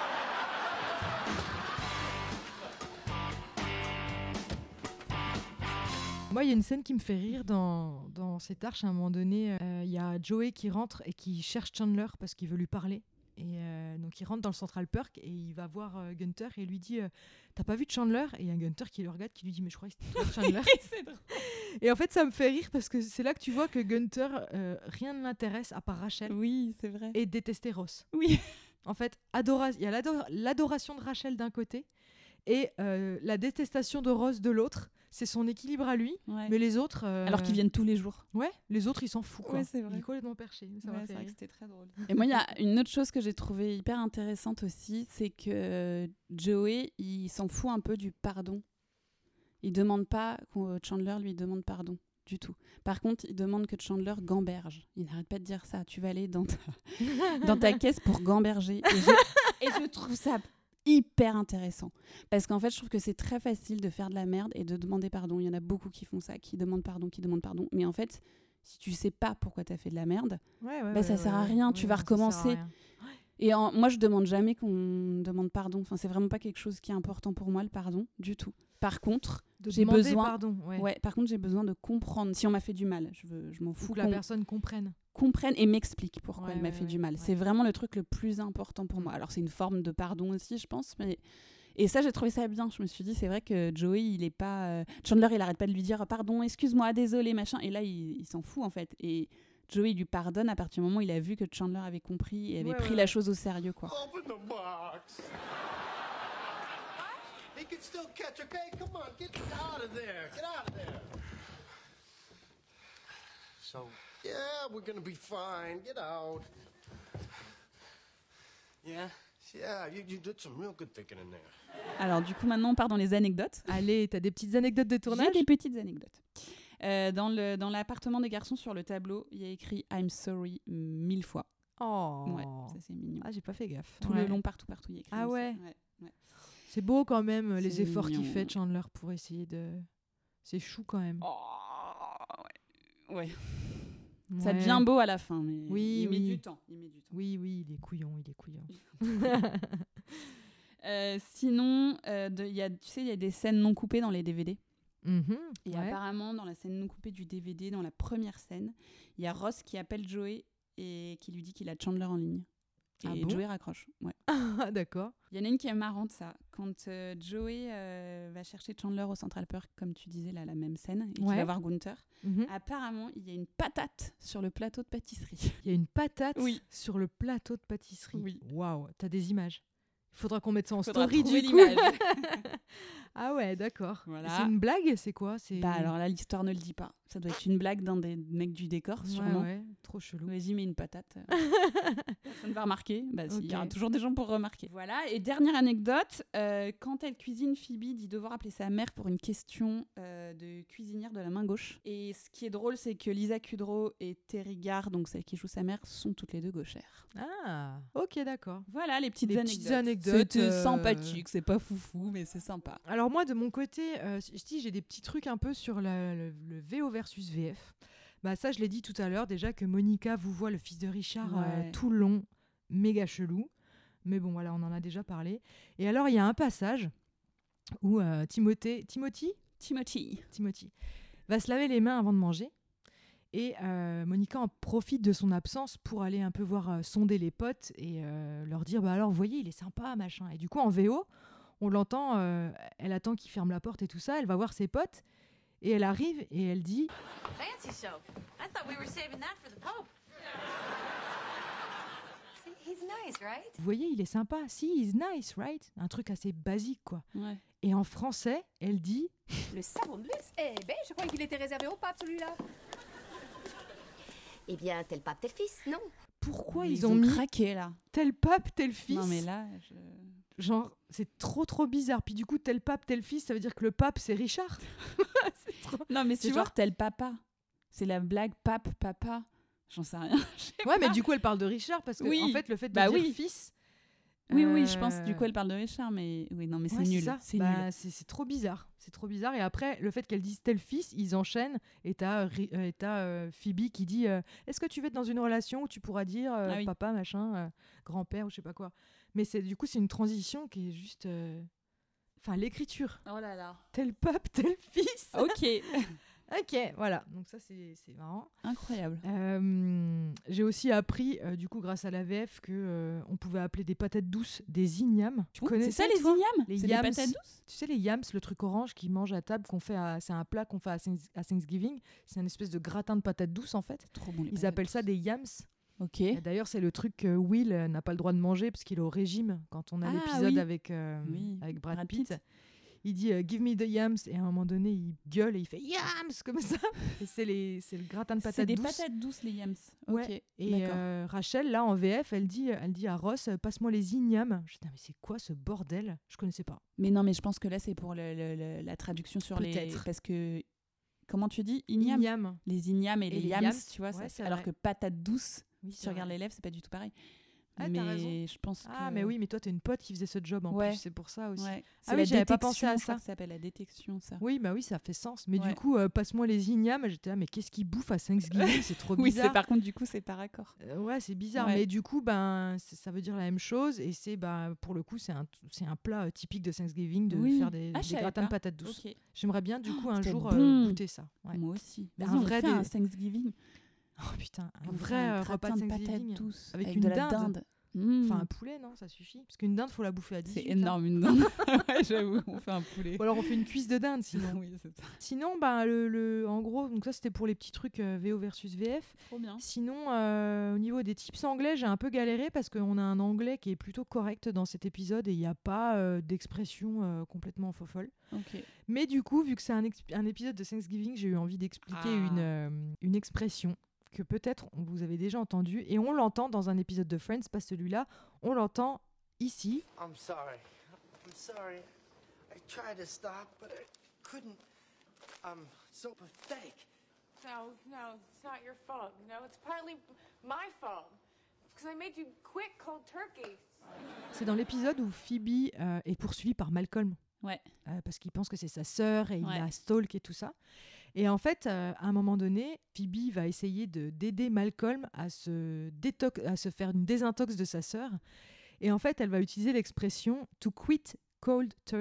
Moi, il y a une scène qui me fait rire dans, dans cette arche. À un moment donné, il euh, y a Joey qui rentre et qui cherche Chandler parce qu'il veut lui parler. Et euh, donc, il rentre dans le Central Perk et il va voir euh, Gunther et lui dit euh, t'as pas vu Chandler? Et il y a un Gunther qui le regarde, qui lui dit mais je crois que c'était toi, Chandler. C'est drôle. Et en fait, ça me fait rire parce que c'est là que tu vois que Gunther, euh, rien ne l'intéresse à part Rachel. Oui, c'est vrai. Et détester Ross. Oui. En fait, adora- il y a l'ador- l'adoration de Rachel d'un côté et euh, la détestation de Ross de l'autre. C'est son équilibre à lui, Ouais. mais les autres... euh, Alors qu'ils viennent tous les jours. Ouais, les autres, ils s'en foutent, quoi. Ouais, c'est vrai. Il est complètement perché. Ça Ouais, m'a c'est fait vrai rire. que c'était très drôle. Et moi, il y a une autre chose que j'ai trouvée hyper intéressante aussi, c'est que Joey, il s'en fout un peu du pardon. Il demande pas que Chandler lui demande pardon du tout. Par contre, il demande que Chandler gamberge. Il n'arrête pas de dire ça. Tu vas aller dans ta, dans ta caisse pour gamberger. Et je, et je trouve ça hyper intéressant. Parce qu'en fait, je trouve que c'est très facile de faire de la merde et de demander pardon. Il y en a beaucoup qui font ça, qui demandent pardon, qui demandent pardon. Mais en fait, si tu sais pas pourquoi tu as fait de la merde, ouais, ouais, bah, ouais, ça ouais, sert à ouais. rien. Ouais, tu non, vas ça sert à recommencer. rien. Et en, moi, je demande jamais qu'on me demande pardon. Enfin, c'est vraiment pas quelque chose qui est important pour moi, le pardon, du tout. Par contre, De j'ai demander besoin. pardon, ouais. Ouais, par contre, j'ai besoin de comprendre. Si on m'a fait du mal, je, veux, je m'en Faut fous que la qu'on personne comprenne. comprenne et m'explique pourquoi Ouais, elle m'a ouais, fait ouais, du mal. ouais. C'est vraiment le truc le plus important pour moi. Alors, c'est une forme de pardon aussi, je pense. Mais... Et ça, j'ai trouvé ça bien. Je me suis dit, c'est vrai que Joey, il est pas. euh, Chandler, il arrête pas de lui dire pardon, excuse-moi, désolé, machin. Et là, il, il s'en fout, en fait. Et Joey lui pardonne à partir du moment où il a vu que Chandler avait compris et avait Ouais, pris ouais, la ouais. chose au sérieux, quoi. Open the box. He can still catch, okay? Come on, get out of there. Get out of there. So, yeah, we're gonna be fine. Get out. Yeah? Yeah, you, you did some real good thinking in there. Alors, du coup, maintenant, on part dans les anecdotes. Allez, t'as des petites anecdotes de tournage? J'ai des petites anecdotes. Euh, dans, le, dans l'appartement des garçons, sur le tableau, il y a écrit I'm sorry mille fois. Oh. Ouais, ça c'est mignon. Ah, j'ai pas fait gaffe. Tout Ouais. le long, partout, partout, il y a écrit. Ah I'm ouais. sorry. Ouais, ouais. C'est beau quand même, les C'est efforts qu'il mignon. fait, Chandler, pour essayer de... C'est chou quand même. Oh, ouais. ouais. Ouais. Ça devient beau à la fin, mais Oui, il met oui. du temps. Il met du temps. Oui, oui, il est couillon, il est couillon. Euh, sinon, euh, de, y a, tu sais, il y a des scènes non coupées dans les D V D. Mhm, Et ouais. apparemment, dans la scène non coupée du D V D, dans la première scène, il y a Ross qui appelle Joey et qui lui dit qu'il a Chandler en ligne. Et Ah bon Joey raccroche. Ouais. Ah, d'accord. Il y en a une qui est marrante, ça. Quand euh, Joey euh, va chercher Chandler au Central Perk, comme tu disais, là, la même scène, et qu'il Ouais. va voir Gunther, Mhm. apparemment, il y a une patate sur le plateau de pâtisserie. Il y a une patate Oui. sur le plateau de pâtisserie. Oui. Waouh, t'as des images. Il faudra qu'on mette ça en Faudra story trouver du coup. l'image. Ah ouais, d'accord. Voilà. C'est une blague, c'est quoi? C'est... Bah alors là, l'histoire ne le dit pas. Ça doit être une blague d'un des mecs du décor, Ouais, sûrement. ouais, trop chelou. Vas-y, mets une patate. Personne va remarquer. Bah, si, il y aura Ok. toujours des gens pour remarquer. Voilà. Et dernière anecdote, euh, quand elle cuisine, Phoebe dit devoir appeler sa mère pour une question euh, de cuisinière de la main gauche. Et ce qui est drôle, c'est que Lisa Kudrow et Terry Garr, donc celle qui joue sa mère, sont toutes les deux gauchères. Ah, ok, d'accord. Voilà les petites Des anecdotes. petites anecdotes, C'était euh, sympathique, c'est pas foufou, mais c'est sympa. Alors moi, de mon côté, euh, si j'ai des petits trucs un peu sur la- le, le V O versus V F. Bah ça, je l'ai dit tout à l'heure déjà que Monica vous voit le fils de Richard euh, Ouais. tout le long, méga chelou. Mais bon, voilà, on en a déjà parlé. Et alors, il y a un passage où euh, Timothée, Timothy, Timothy. Timothy va se laver les mains avant de manger. Et euh, Monica en profite de son absence pour aller un peu voir euh, sonder les potes et euh, leur dire bah alors vous voyez il est sympa machin. Et du coup en V O on l'entend, euh, elle attend qu'il ferme la porte et tout ça, elle va voir ses potes et elle arrive et elle dit Fancy soap. I thought we were saving that for the Pope. See, he's nice, right? vous voyez il est sympa, si he's nice right, un truc assez basique quoi. Ouais. Et en français elle dit Le savon de luxe? Eh ben, je croyais qu'il était réservé au pape, celui-là. Eh bien, tel pape, tel fils, non? pourquoi Mais ils, ont, mis craqué là. tel pape tel fils. Non mais là, je... Genre, c'est trop trop bizarre. Puis du coup, tel pape, tel fils, ça veut dire que le pape, c'est Richard. C'est trop... Non mais c'est Tu genre vois tel papa. C'est la blague pape, papa. J'en sais rien. Ouais, mais du coup, elle parle de Richard parce que, oui. en fait, le fait de bah, dire oui. fils. Oui, euh... oui, je pense. Du coup, elle parle de Richard, mais oui, non, mais c'est ouais, nul. C'est, ça. c'est bah, nul. C'est, c'est trop bizarre. C'est trop bizarre. Et après, le fait qu'elle dise tel fils, ils enchaînent. Et t'as, euh, et t'as euh, Phoebe qui dit euh, est-ce que tu veux être dans une relation où tu pourras dire euh, ah, oui. papa, machin, euh, grand-père ou je sais pas quoi. Mais c'est, du coup, c'est une transition qui est juste. Euh... Enfin, l'écriture. Oh là là. Tel pape, tel fils. Ok. Ok, voilà. Donc ça, c'est, c'est marrant. Incroyable. Euh, j'ai aussi appris, euh, du coup, grâce à la V F, que euh, on pouvait appeler des patates douces des ignames. Tu Ouh, connais c'est ça, ça, les toi ignames Les c'est yams. des patates douces. Tu sais, les yams, le truc orange qu'ils mangent à table, qu'on fait à, c'est un plat qu'on fait à, à Thanksgiving. C'est une espèce de gratin de patates douces, en fait. Trop bon, les Ils appellent douces. Ça des yams. Ok. Et d'ailleurs, c'est le truc que Will euh, n'a pas le droit de manger parce qu'il est au régime quand on a ah, l'épisode oui. avec, euh, oui. avec Brad, Brad Pitt. Pitt. Il dit uh, give me the yams et à un moment donné il gueule et il fait yams comme ça et c'est les c'est le gratin de patates douces. C'est des patates douces les yams. Ouais. Ok. Et euh, Rachel là en V F elle dit elle dit à Ross passe-moi les ignames. Je dis mais c'est quoi ce bordel? Je connaissais pas. Mais non mais je pense que là c'est pour le, le, le, la traduction sur Peut-être. les parce que comment tu dis igname. Igname. Les ignames et, et les, les yams, yams tu vois ouais, ça, alors vrai. Que patates douces oui, si tu regardes les lèvres c'est pas du tout pareil. Ah, mais t'as raison. je pense ah que... mais oui mais toi t'es une pote qui faisait ce job en ouais. plus c'est pour ça aussi. Ouais. Ah oui j'avais pas pensé à ça. Ça s'appelle la détection ça. Oui bah oui ça fait sens mais ouais. du coup euh, passe-moi les ignames j'étais là mais qu'est-ce qu'ils bouffent à Thanksgiving c'est trop bizarre. Oui c'est par contre du coup c'est par accord. Euh, ouais c'est bizarre ouais. mais du coup ben ça veut dire la même chose et c'est bah pour le coup c'est un c'est un plat euh, typique de Thanksgiving de oui. faire des, ah, des gratins pas. de patates douces. Okay. J'aimerais bien du coup oh, un jour bon. euh, goûter ça. Ouais. Moi aussi. Mais un vrai des... un Thanksgiving. Oh putain un on vrai un repas de Thanksgiving douce avec, avec une une de la dinde. dinde. Mmh. Enfin un poulet non ça suffit parce qu'une dinde faut la bouffer à dix-huit. C'est énorme une dinde. Ouais, j'avoue on fait un poulet. Ou alors on fait une cuisse de dinde sinon. Oui, c'est ça. Sinon bah le, le en gros donc ça c'était pour les petits trucs euh, V O versus V F. Trop bien. Sinon euh, au niveau des tips anglais j'ai un peu galéré parce qu'on a un anglais qui est plutôt correct dans cet épisode et il n'y a pas euh, d'expression euh, complètement faux folle. Okay. Mais du coup vu que c'est un, exp- un épisode de Thanksgiving j'ai eu envie d'expliquer ah. une, euh, une expression que peut-être vous avez déjà entendu et on l'entend dans un épisode de Friends, pas celui-là, on l'entend ici. I'm sorry. I'm sorry. I tried to stop, but I couldn't. I'm so pathetic. No, no, it's not your fault. No, it's partly my fault. Because I made you quit cold turkey. C'est dans l'épisode où Phoebe euh, est poursuivie par Malcolm. Ouais. Euh, parce qu'il pense que c'est sa sœur et il ouais. la stalk et tout ça. Et en fait, euh, à un moment donné, Phoebe va essayer de, d'aider Malcolm à se, détox- à se faire une désintox de sa sœur. Et en fait, elle va utiliser l'expression « to quit cold turkey ».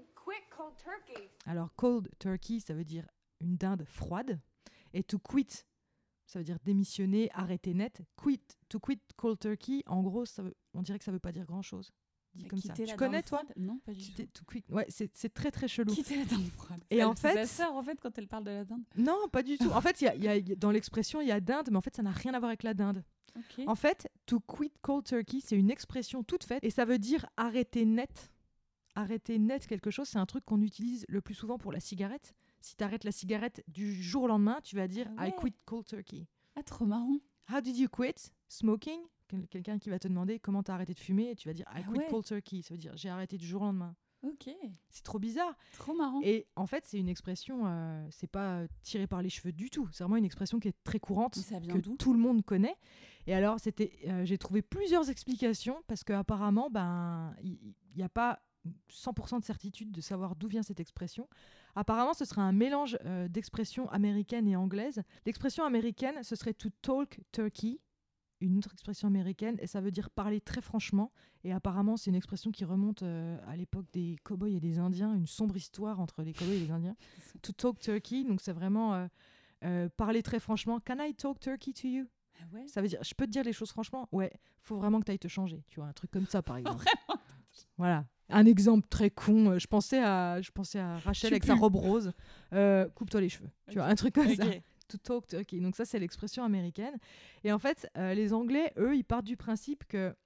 Cold turkey. Alors, cold turkey, ça veut dire une dinde froide. Et « to quit », ça veut dire démissionner, arrêter net. Quit, to quit cold turkey, en gros, ça veut, on dirait que ça ne veut pas dire grand-chose. Dit comme ça. Tu connais toi? Non, pas du tout. tout quick. Ouais, c'est, c'est très très chelou. Quitter la dinde froide. Et elle, en fait, c'est sa sœur en fait quand elle parle de la dinde. Non, pas du tout. En fait, y a, y a, y a, dans l'expression il y a dinde, mais en fait ça n'a rien à voir avec la dinde. Okay. En fait, to quit cold turkey, c'est une expression toute faite et ça veut dire arrêter net. Arrêter net quelque chose, c'est un truc qu'on utilise le plus souvent pour la cigarette. Si tu arrêtes la cigarette du jour au lendemain, tu vas dire ah ouais. I quit cold turkey. Ah, trop marrant. How did you quit smoking? Quelqu'un qui va te demander comment t'as arrêté de fumer et tu vas dire I ah quit ouais. cold turkey. Ça veut dire j'ai arrêté du jour au lendemain. Ok. C'est trop bizarre. Trop marrant. Et en fait, c'est une expression, euh, c'est pas tiré par les cheveux du tout. C'est vraiment une expression qui est très courante, ça vient que d'où tout le monde connaît. Et alors, c'était, euh, j'ai trouvé plusieurs explications parce qu'apparemment, ben, il n'y a pas cent pour cent de certitude de savoir d'où vient cette expression. Apparemment, ce serait un mélange euh, d'expressions américaines et anglaises. L'expression américaine, ce serait to talk turkey, une autre expression américaine, et ça veut dire parler très franchement. Et apparemment, c'est une expression qui remonte euh, à l'époque des cow-boys et des Indiens, une sombre histoire entre les cow-boys et les Indiens. To talk turkey, donc c'est vraiment euh, euh, parler très franchement. Can I talk turkey to you? Ah ouais. Ça veut dire, je peux te dire les choses franchement? Ouais, faut vraiment que tu ailles te changer. Tu vois, un truc comme ça, par exemple. Vraiment? Voilà. Un exemple très con, je pensais à, je pensais à Rachel tu avec pues. sa robe rose. Euh, coupe-toi les cheveux. Tu okay. vois, un truc comme okay. ça. To talk turkey. Donc ça, c'est l'expression américaine. Et en fait, euh, les Anglais, eux, ils partent du principe que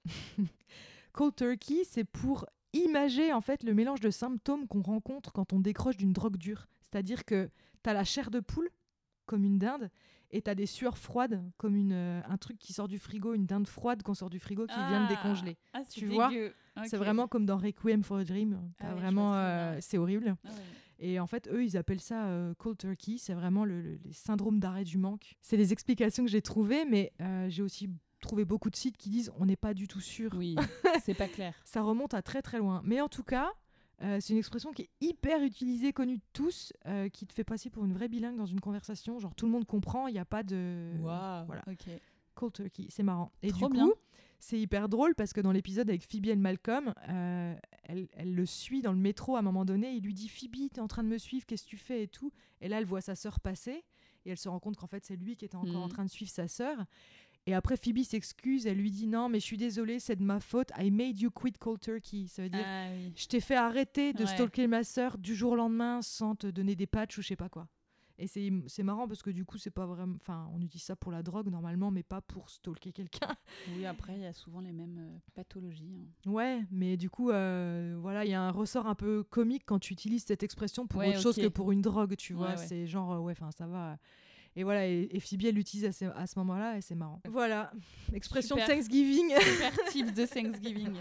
cold turkey, c'est pour imager en fait le mélange de symptômes qu'on rencontre quand on décroche d'une drogue dure. C'est-à-dire que t'as la chair de poule, comme une dinde, et t'as des sueurs froides, comme une, euh, un truc qui sort du frigo, une dinde froide qu'on sort du frigo qui ah. vient de décongeler. Ah, tu vois, okay. c'est vraiment comme dans Requiem for a Dream. T'as ah oui, vraiment, euh, c'est horrible. Ah ouais. Et en fait, eux, ils appellent ça euh, cold turkey. C'est vraiment le, le les syndromes d'arrêt du manque. C'est les explications que j'ai trouvées, mais euh, j'ai aussi trouvé beaucoup de sites qui disent on n'est pas du tout sûr. Oui, c'est pas clair. Ça remonte à très très loin. Mais en tout cas, euh, c'est une expression qui est hyper utilisée, connue de tous, euh, qui te fait passer pour une vraie bilingue dans une conversation. Genre tout le monde comprend, il n'y a pas de... Waouh, voilà. ok. Cold turkey, c'est marrant. Et Trop du bien. coup, c'est hyper drôle parce que dans l'épisode avec Phoebe et Malcolm, euh, elle, elle le suit dans le métro à un moment donné. Il lui dit « Phoebe, t'es en train de me suivre, qu'est-ce que tu fais ?» et tout. Et là, elle voit sa sœur passer et elle se rend compte qu'en fait, c'est lui qui était encore Mhm. en train de suivre sa sœur. Et après, Phoebe s'excuse, elle lui dit « Non, mais je suis désolée, c'est de ma faute. I made you quit cold turkey. » Ça veut dire Ah oui. « Je t'ai fait arrêter de Ouais. stalker ma sœur du jour au lendemain sans te donner des patchs ou je sais pas quoi. » Et c'est, c'est marrant parce que du coup, c'est pas vraiment... Enfin, on utilise ça pour la drogue normalement, mais pas pour stalker quelqu'un. Oui, après, il y a souvent les mêmes euh, pathologies. hein. Ouais, mais du coup, euh, voilà, il y a un ressort un peu comique quand tu utilises cette expression pour Ouais, autre chose ok. que pour une drogue, tu vois. Ouais, ouais. C'est genre, euh, ouais, enfin, ça va. Et voilà, et, et Phoebe, elle l'utilise à ce, à ce moment-là et c'est marrant. Voilà, expression Super. de Thanksgiving. Super tips de Thanksgiving.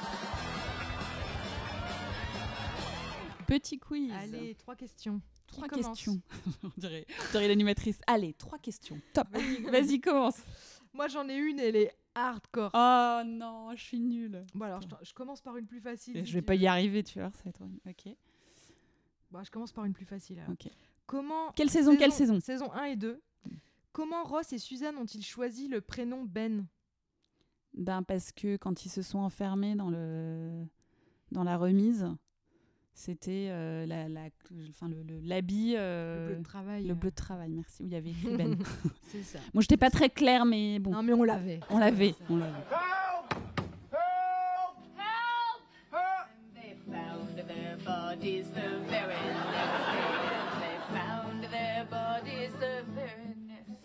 Petit quiz. Allez, trois questions. Qui Trois commence? questions. on, dirait, on dirait l'animatrice. Allez, trois questions. Top. Vas-y, commence. Moi, j'en ai une, elle est hardcore. Oh non, je suis nulle. Bon, alors, je, t'en- je commence par une plus facile. Je si vais tu pas veux. y arriver, tu vois. Ça va être... Ok. Bon, je commence par une plus facile. alors. Ok. Comment... Quelle saison, quelle saison Saison un et deux. Comment Ross et Suzanne ont-ils choisi le prénom Ben? Ben parce que quand ils se sont enfermés dans le dans la remise, c'était euh, la, la, enfin le, le- l'habit, euh, Le bleu de travail. le euh. bleu de travail. Merci. Où il y avait écrit Ben. C'est ça. Bon, j'étais pas très claire, mais bon. Non, mais on l'avait. On l'avait. On l'avait. They found their bodies the very next day. They found their bodies the very next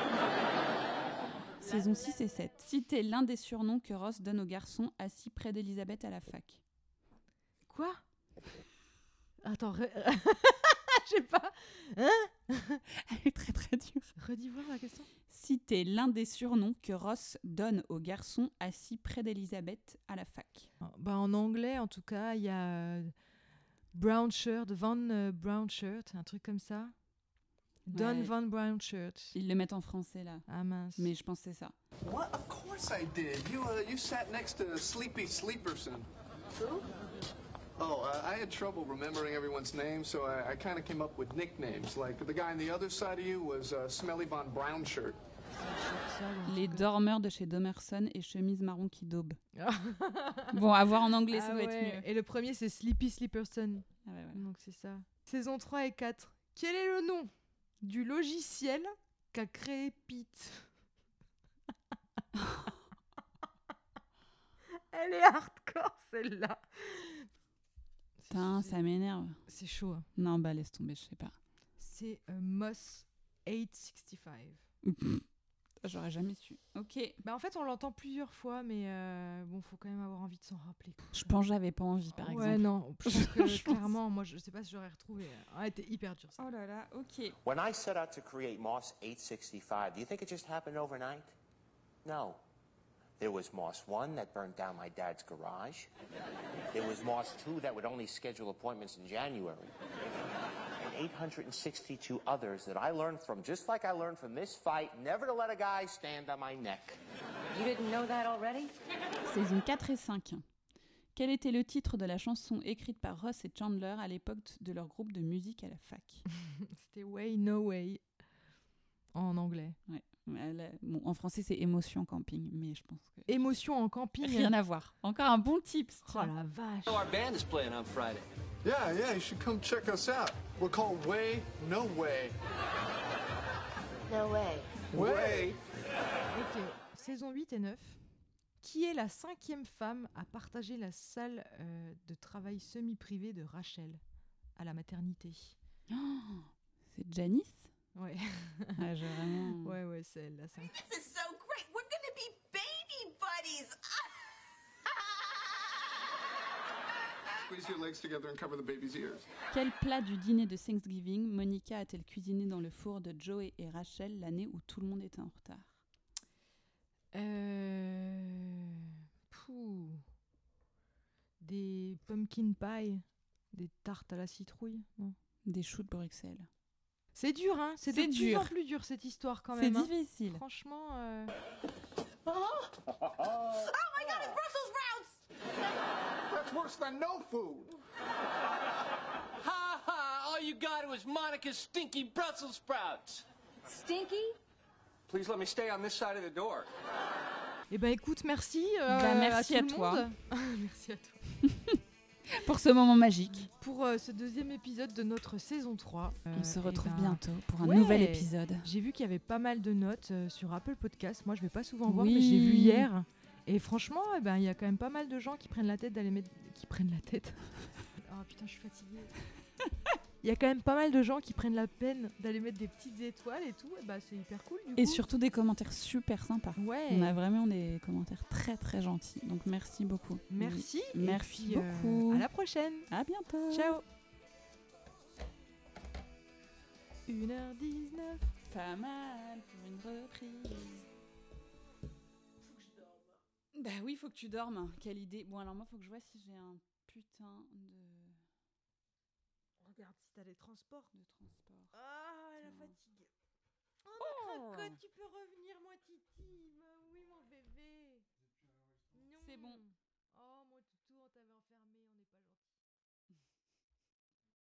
Saison six et sept. Citez l'un des surnoms que Ross donne aux garçons assis près d'Elisabeth à la fac. Quoi? Attends, re- je sais pas. Hein? Elle est très très dure. Redis voir la question. Citez l'un des surnoms que Ross donne aux garçons assis près d'Elisabeth à la fac. Bah, en anglais, en tout cas, il y a euh, Brown Shirt, Van euh, Brown Shirt, un truc comme ça. Don Ouais. Van Brown Shirt. Ils le mettent en français là. Ah mince. Mais je pense que c'est ça. What? Of course I did. You, uh, you sat next to Sleepy Sleeperson. Who? Oh, uh, I had trouble remembering everyone's name, so I, I kind of came up with nicknames. Like the guy on the other side of you was uh, Smelly Von Brown Shirt. Les dormeurs de chez Domerson et chemise marron qui daube. Bon, à voir en anglais, ça Ah doit ouais. être mieux. Et le premier, c'est Sleepy Sleeperson. Ah ouais, voilà. Donc c'est ça. Saison trois et quatre. Quel est le nom du logiciel qu'a créé Pete? Elle est hardcore celle-là. Putain, ça m'énerve. C'est chaud. hein. Non, bah laisse tomber, je sais pas. C'est euh, Moss huit cent soixante-quinze. J'aurais jamais su. Ok. Bah en fait, on l'entend plusieurs fois, mais euh, bon, faut quand même avoir envie de s'en rappeler. quoi. Je pense que j'avais pas envie, par Ouais, exemple. non. Je pense que Je pense. clairement, moi, je sais pas si j'aurais retrouvé. Ah, elle était hyper dure. Ça. Oh là là, ok. When I set out to create Moss eight sixty-five, do you think it just happened overnight? No. There was Moss one that burned down my dad's garage. There was Moss two that would only schedule appointments in January. And eight hundred sixty-two others that I learned from, just like I learned from this fight, never to let a guy stand on my neck. You didn't know that already? Saison quatre et cinq. Quel était le titre de la chanson écrite par Ross et Chandler à l'époque de leur groupe de musique à la fac? C'était Way No Way en anglais. Ouais. Ouais, là, bon, en français, c'est Émotion Camping, mais je pense que... Émotion en camping. Rien à voir. Encore un bon tips. Oh la vache. Our band is playing on Friday. Yeah, yeah, you should come check us out. We're called Way No Way. No way. Way. Ok, saison huit et neuf. Qui est la cinquième femme à partager la salle euh, de travail semi-privée de Rachel à la maternité? Oh, c'est Janice? Ouais. Ah, j'ai vraiment... Ouais, ouais, c'est elle, la cinquième. This is so great. We're gonna be baby buddies. Squeeze your legs together and cover the baby's ears. Quel plat du dîner de Thanksgiving Monica a-t-elle cuisiné dans le four de Joey et Rachel l'année où tout le monde était en retard? Euh... Pouh. Des pumpkin pie, des tartes à la citrouille, non? des choux de Bruxelles. C'est dur, hein. C'est, C'est de dur. plus en plus dur cette histoire quand C'est même. hein. difficile. Franchement. euh, Oh my god, it's Brussels sprouts! That's worse than no food. Ha ha! All you got was Monica's stinky Brussels sprouts. Stinky? Please let me stay on this side of the door. Eh ben écoute, merci. euh, Bah, merci à, à tout le toi. monde. merci à toi. Pour ce moment magique. Pour euh, ce deuxième épisode de notre saison trois. On Euh, se eh retrouve ben, bientôt pour un ouais, nouvel épisode. J'ai vu qu'il y avait pas mal de notes euh, sur Apple Podcast. Moi, je vais pas souvent voir, Oui. mais j'ai vu hier. Et franchement, eh ben, il y a quand même pas mal de gens qui prennent la tête d'aller mettre. Qui prennent la tête. Oh putain, je suis fatiguée. Il y a quand même pas mal de gens qui prennent la peine d'aller mettre des petites étoiles et tout. Et bah, c'est hyper cool. Du Et coup. surtout des commentaires super sympas. Ouais. On a vraiment des commentaires très très gentils. Donc merci beaucoup. Merci. Oui. Et Merci puis, euh, beaucoup. à la prochaine. À bientôt. Ciao. une heure dix-neuf. Pas mal pour une reprise. Faut que je dorme. Bah oui, faut que tu dormes. Quelle idée. Bon, alors moi, faut que je vois si j'ai un putain de... Regarde si t'as les transports. de transport. Ah, la Tiens. fatigue. Oh, ma cracotte, tu peux revenir, moi, Titi. Oui, mon bébé. C'est bon. Oh, mon toutou, on t'avait enfermé.